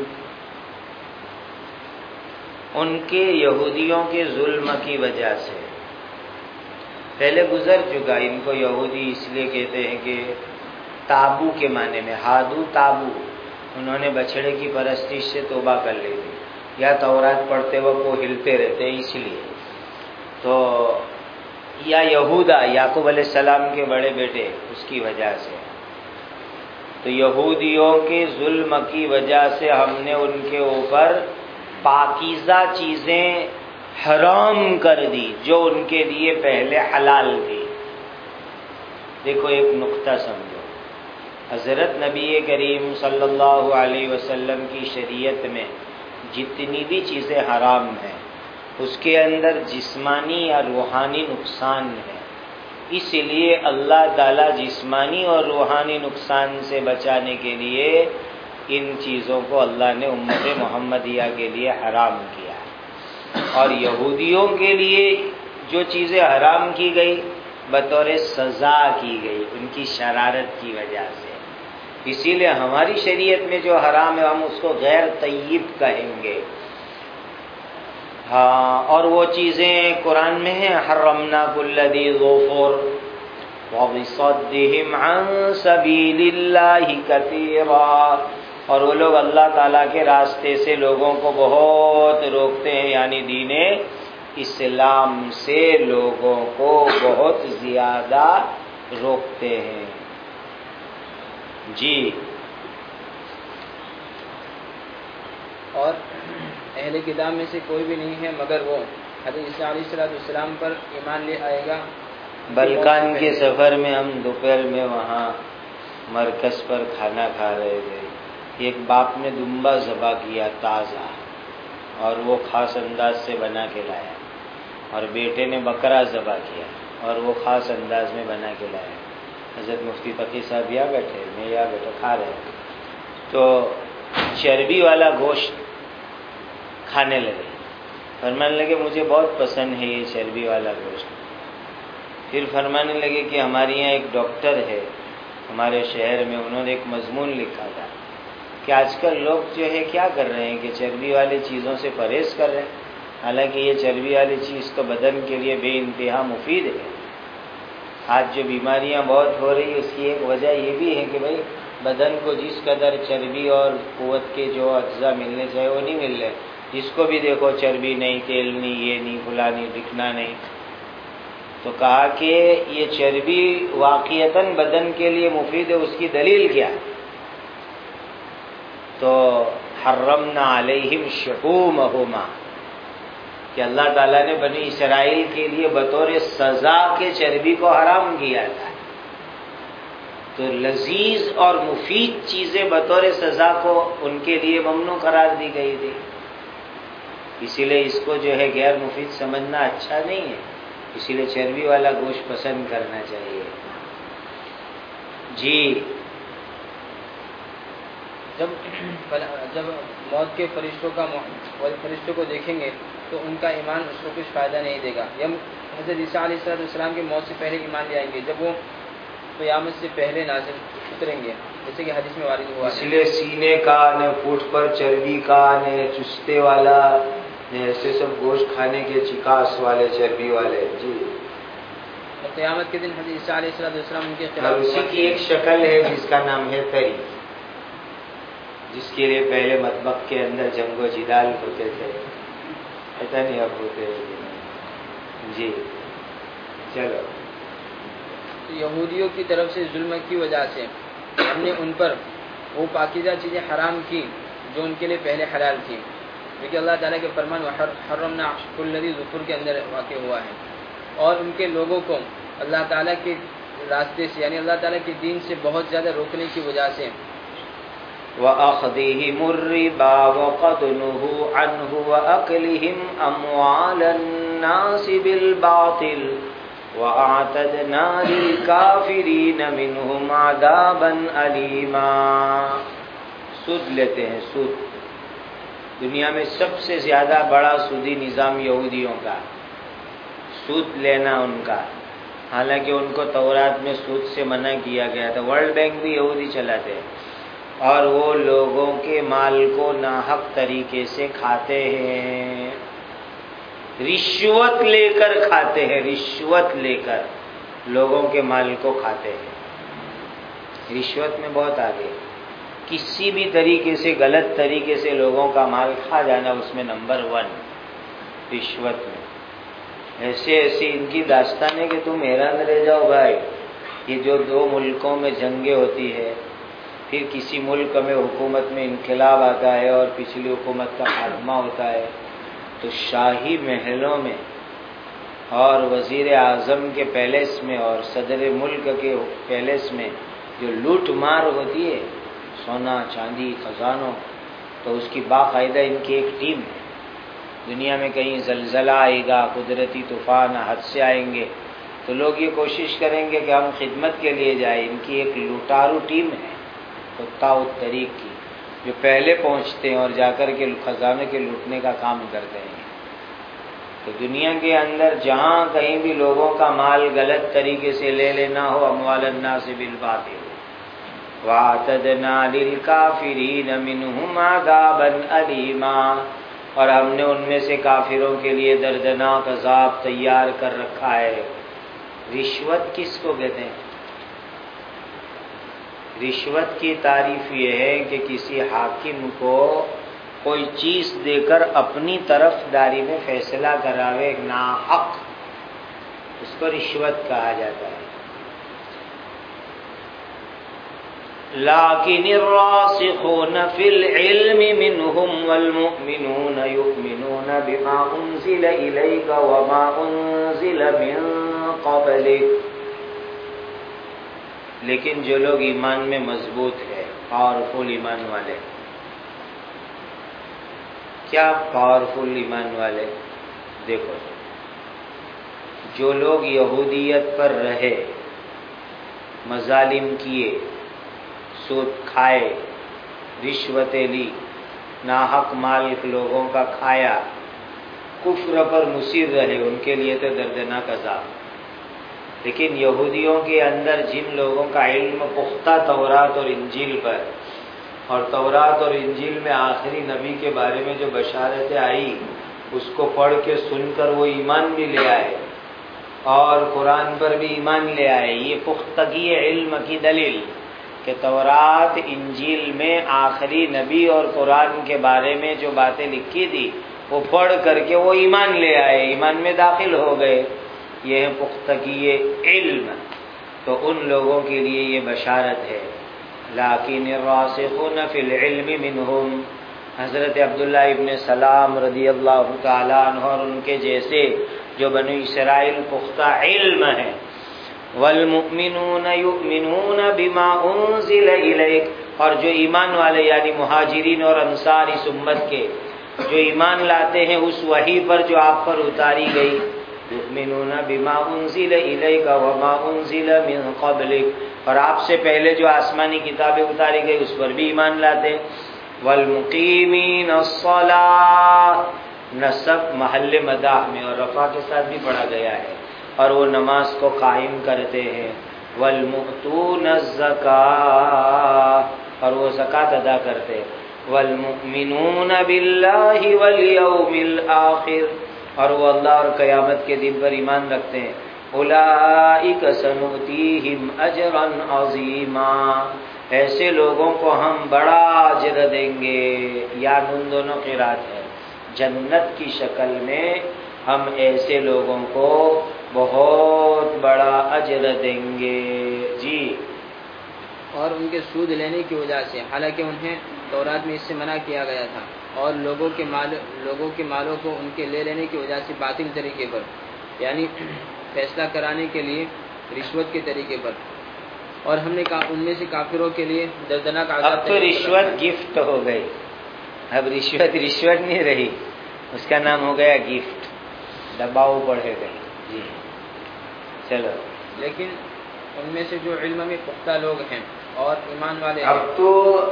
ان کے یہودیوں کے ظلم کی وجہ سے پہلے گزر چکا۔ ان کو یہودی اس لیے کہتے ہیں کہ تابو کے معنی میں، ہادو تابو، انہوں نے بچڑے کی پرستش سے توبہ کر لی تھی، یا تورات پڑھتے وقت وہ ہلتے رہتے اس لیے تو، یا یہودا یعقوب علیہ السلام کے بڑے بیٹے، اس کی وجہ سے۔ تو یہودیوں کے ظلم کی وجہ سے ہم نے ان کے اوپر پاکیزہ چیزیں حرام کر دی جو ان کے لیے پہلے حلال تھی۔ دیکھو ایک نقطہ سمجھو، حضرت نبی کریم صلی اللہ علیہ وسلم کی شریعت میں جتنی بھی چیزیں حرام ہیں اس کے اندر جسمانی یا روحانی نقصان ہے، اس لیے اللہ تعالیٰ جسمانی اور روحانی نقصان سے بچانے کے لیے ان چیزوں کو اللہ نے امت محمدیہ کے لیے حرام کیا۔ اور یہودیوں کے لیے جو چیزیں حرام کی گئی بطور سزا کی گئی ان کی شرارت کی وجہ سے، اسی لیے ہماری شریعت میں جو حرام ہے ہم اس کو غیر طیب کہیں گے۔ ہاں، اور وہ چیزیں قرآن میں ہیں، حرمنا کل ذی ظفر وبصدہم عن سبیل اللہ کثیرا، اور وہ لوگ اللہ تعالیٰ کے راستے سے لوگوں کو بہت روکتے ہیں، یعنی دین اسلام سے لوگوں کو بہت زیادہ روکتے ہیں۔ جی، اور اہل کتاب میں سے کوئی بھی نہیں ہے مگر وہ حضرت عیسیٰ علیہ السلام پر ایمان لے آئے گا۔ بلکان کے سفر میں ہم دوپہر میں وہاں مرکز پر کھانا کھا رہے تھے، ایک باپ نے دمبا ذبح کیا تازہ اور وہ خاص انداز سے بنا کے لایا، اور بیٹے نے بکرا ذبح کیا اور وہ خاص انداز میں بنا کے لایا۔ حضرت مفتی تقی صاحب یا بیٹھے، میں یا بیٹھا کھا رہے، تو چربی والا گوشت کھانے لگے، فرمانے لگے مجھے بہت پسند ہے یہ چربی والا گوشت۔ پھر فرمانے لگے کہ ہمارے یہاں ایک ڈاکٹر ہے ہمارے شہر میں، انہوں نے ایک مضمون لکھا تھا کہ آج کل لوگ جو ہے کیا کر رہے ہیں کہ چربی والی چیزوں سے پرہیز کر رہے ہیں، حالانکہ یہ چربی والی چیز تو بدن کے لیے بے انتہا مفید ہے۔ آج جو بیماریاں بہت ہو رہی ہیں اس کی ایک وجہ یہ بھی ہے کہ بھائی بدن کو جس قدر چربی اور قوت کے جو اجزاء ملنے چاہیے وہ نہیں مل رہے، جس کو بھی دیکھو چربی نہیں، تیل نہیں، یہ نہیں، پھلا نہیں، دکھنا نہیں۔ تو کہا کہ یہ چربی واقعتاً بدن کے لیے مفید ہے، اس کی دلیل کیا ہے؟ تو حرمنا علیہم شحومہما، کہ اللہ تعالیٰ نے بنی اسرائیل کے لیے بطور سزا کے چربی کو حرام کیا تھا۔ تو لذیذ اور مفید چیزیں بطور سزا کو ان کے لیے ممنوع قرار دی گئی تھی، اسی لیے اس کو جو ہے غیر مفید سمجھنا اچھا نہیں ہے، اسی لیے چربی والا گوشت پسند کرنا چاہیے۔ جی، جب جب موت کے فرشتوں کا فرشتوں کو دیکھیں گے تو ان کا ایمان اس کو کچھ فائدہ نہیں دے گا۔ ہم حضرت عیسیٰ علیہ السلام کی موت سے پہلے ایمان لے آئیں گے جب وہ قیامت سے پہلے نازل اتریں گے، جیسے کہ حدیث میں وارد ہوا ہے۔ اس لیے سینے کا نہ پوٹ پر چربی کا نہ چستے والا نہ ایسے سب گوشت کھانے کے چکاس والے چربی والے۔ جی، اور قیامت کے دن حضرت عیسیٰ علیہ السلام ان کے اور خلاف اسی کی ایک شکل ہے جس کا نام ہے تری، جس کے لیے پہلے مطبخ کے اندر جنگ و جدال ہوتے تھے، ایسا نہیں اب ہوتے ہیں۔ جی چلو، یہودیوں کی طرف سے ظلم کی وجہ سے ہم نے ان پر وہ پاکیزہ چیزیں حرام کی جو ان کے لیے پہلے حلال تھی، کیونکہ اللہ تعالیٰ کے فرمان حرمنا کل ذی ظفر کے اندر واقع ہوا ہے، اور ان کے لوگوں کو اللہ تعالیٰ کے راستے سے یعنی اللہ تعالیٰ کے دین سے بہت زیادہ روکنے کی وجہ سے وَأَخْذِهِمُ الرِّبَا وَقَدْ نُهُوا عَنْهُ وَأَكْلِهِمْ أَمْوَالَ النَّاسِ بِالْبَاطِلِ وَأَعْتَدْنَا لِلْكَافِرِينَ مِنْهُمْ عَذَابًا أَلِيمًا۔ سود لیتے ہیں، سود دنیا میں سب سے زیادہ بڑا سودی نظام یہودیوں کا، سود لینا ان کا، حالانکہ ان کو تورات میں سود سے منع کیا گیا تھا۔ ورلڈ بینک بھی یہودی چلاتے ہیں، اور وہ لوگوں کے مال کو ناحق طریقے سے کھاتے ہیں، رشوت لے کر کھاتے ہیں، رشوت لے کر لوگوں کے مال کو کھاتے ہیں۔ رشوت میں بہت آگے، کسی بھی طریقے سے غلط طریقے سے لوگوں کا مال کھا جانا اس میں نمبر ون، رشوت میں۔ ایسے ایسے ان کی داستان ہے کہ تم حیران رہ جاؤ بھائی، یہ جو دو ملکوں میں جنگیں ہوتی ہے، پھر کسی ملک میں حکومت میں انقلاب آتا ہے اور پچھلی حکومت کا خاتمہ ہوتا ہے، تو شاہی محلوں میں اور وزیر اعظم کے پیلیس میں اور صدر ملک کے پیلیس میں جو لوٹ مار ہوتی ہے، سونا چاندی خزانوں، تو اس کی باقاعدہ ان کی ایک ٹیم ہے۔ دنیا میں کہیں زلزلہ آئے گا، قدرتی طوفان حادثے آئیں گے، تو لوگ یہ کوشش کریں گے کہ ہم خدمت کے لیے جائیں۔ ان کی ایک لوٹارو ٹیم ہے قطاع الطریق کی، جو پہلے پہنچتے ہیں اور جا کر کے خزانے کے لوٹنے کا کام کرتے ہیں۔ تو دنیا کے اندر جہاں کہیں بھی لوگوں کا مال غلط طریقے سے لے لینا ہو، اموال الناس بالباطل، وَأَعْتَدْنَا لِلْكَافِرِينَ مِنْهُمْ عَذَابًا أَلِيمًا، اور ہم نے ان میں سے کافروں کے لیے دردناک عذاب تیار کر رکھا ہے۔ رشوت کس کو کہتے ہیں؟ رشوت کی تعریف یہ ہے کہ کسی حاکم کو کوئی چیز دے کر اپنی طرف داری میں فیصلہ کراوے ناحق، اس کو رشوت کہا جاتا ہے۔ لیکن الراسخون فی العلم منهم والمؤمنون یؤمنون بما انزل الیک وما انزل من قبلک، لیکن جو لوگ ایمان میں مضبوط ہے، پاورفل ایمان والے، کیا پاورفل ایمان والے؟ دیکھو، جو لوگ یہودیت پر رہے، مظالم کیے، سود کھائے، رشوتیں لی، ناحق مال لوگوں کا کھایا، کفر پر مصر رہے، ان کے لیے تو دردناک عذاب۔ لیکن یہودیوں کے اندر جن لوگوں کا علم پختہ تورات اور انجیل پر، اور تورات اور انجیل میں آخری نبی کے بارے میں جو بشارتیں آئی اس کو پڑھ کے سن کر وہ ایمان بھی لے آئے، اور قرآن پر بھی ایمان لے آئے، یہ پختگی علم کی دلیل کہ تورات انجیل میں آخری نبی اور قرآن کے بارے میں جو باتیں لکھی تھی وہ پڑھ کر کے وہ ایمان لے آئے، ایمان میں داخل ہو گئے، یہ ہے پختگی علم۔ تو ان لوگوں کے لیے یہ بشارت ہے۔ لیکن الراسخون فی العلم منہم، حضرت عبداللہ ابن سلام رضی اللہ تعالیٰ عنہ اور ان کے جیسے جو بنو اسرائیل پختہ علم ہے، والمؤمنون یؤمنون بما انزل الیک، اور جو ایمان والے یعنی مہاجرین اور انصار اس امت کے جو ایمان لاتے ہیں اس وحی پر جو آپ پر اتاری گئی، یؤمنون بما انزل الیک وما انزل من قبلک، اور آپ سے پہلے جو آسمانی کتابیں اتاری گئی اس پر بھی ایمان لاتے، والمقیمین الصلاۃ، نصب محل مداح میں اور رفع کے ساتھ بھی پڑھا گیا ہے، اور وہ نماز کو قائم کرتے ہیں، والمؤتون الزکاۃ، اور وہ زکوٰۃ ادا کرتے، والمؤمنون باللہ والیوم الآخر، اور وہ اللہ اور قیامت کے دن پر ایمان رکھتے ہیں، اولئک سنؤتیہم اجرا عظیما، ایسے لوگوں کو ہم بڑا اجر دیں گے، یا نون دونوں قرات ہے، جنت کی شکل میں ہم ایسے لوگوں کو بہت بڑا اجر دیں گے۔ جی، اور ان کے سود لینے کی وجہ سے، حالانکہ انہیں تورات میں اس سے منع کیا گیا تھا، اور لوگوں کے مال لوگوں کے مالوں کو ان کے لے لینے کی وجہ سے باطل طریقے پر، یعنی فیصلہ کرانے کے لیے رشوت کے طریقے پر، اور ہم نے ان میں سے کافروں کے لیے دردناک عذاب۔ اب تو رشوت گفٹ ہو گئی، اب رشوت رشوت نہیں رہی، اس کا نام ہو گیا گفٹ، دباؤ بڑھے گئے۔ جی چلو، لیکن ان میں سے جو علم میں پختہ لوگ ہیں اور ایمان والے ہیں، اب تو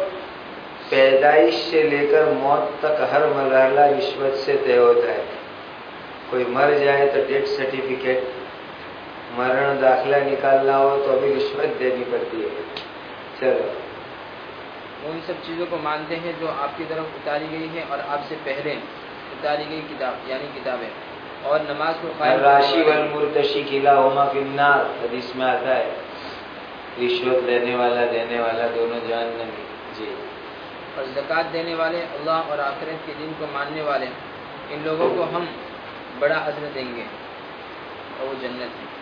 پیدائش سے لے کر موت تک ہر مرحلہ رشوت سے طے ہوتا ہے۔ کوئی مر جائے تو ڈیتھ سرٹیفکیٹ، مرن داخلہ نکالنا ہو تو ابھی رشوت دینی پڑتی ہے۔ چلو، وہ ان سب چیزوں کو مانتے ہیں جو آپ کی طرف اتاری گئی ہے اور آپ سے پہلے اتاری گئی کتاب یعنی کتابیں، اور نماز کو قائم الراشی والمرتشی کلاہما فی النار، حدیث میں آتا ہے، رشوت لینے والا دینے والا دونوں جہنم میں۔ جی، اور زکوٰۃ دینے والے، اللہ اور آخرت کے دن کو ماننے والے، ان لوگوں کو ہم بڑا اجر دیں گے اور وہ جنت ہے۔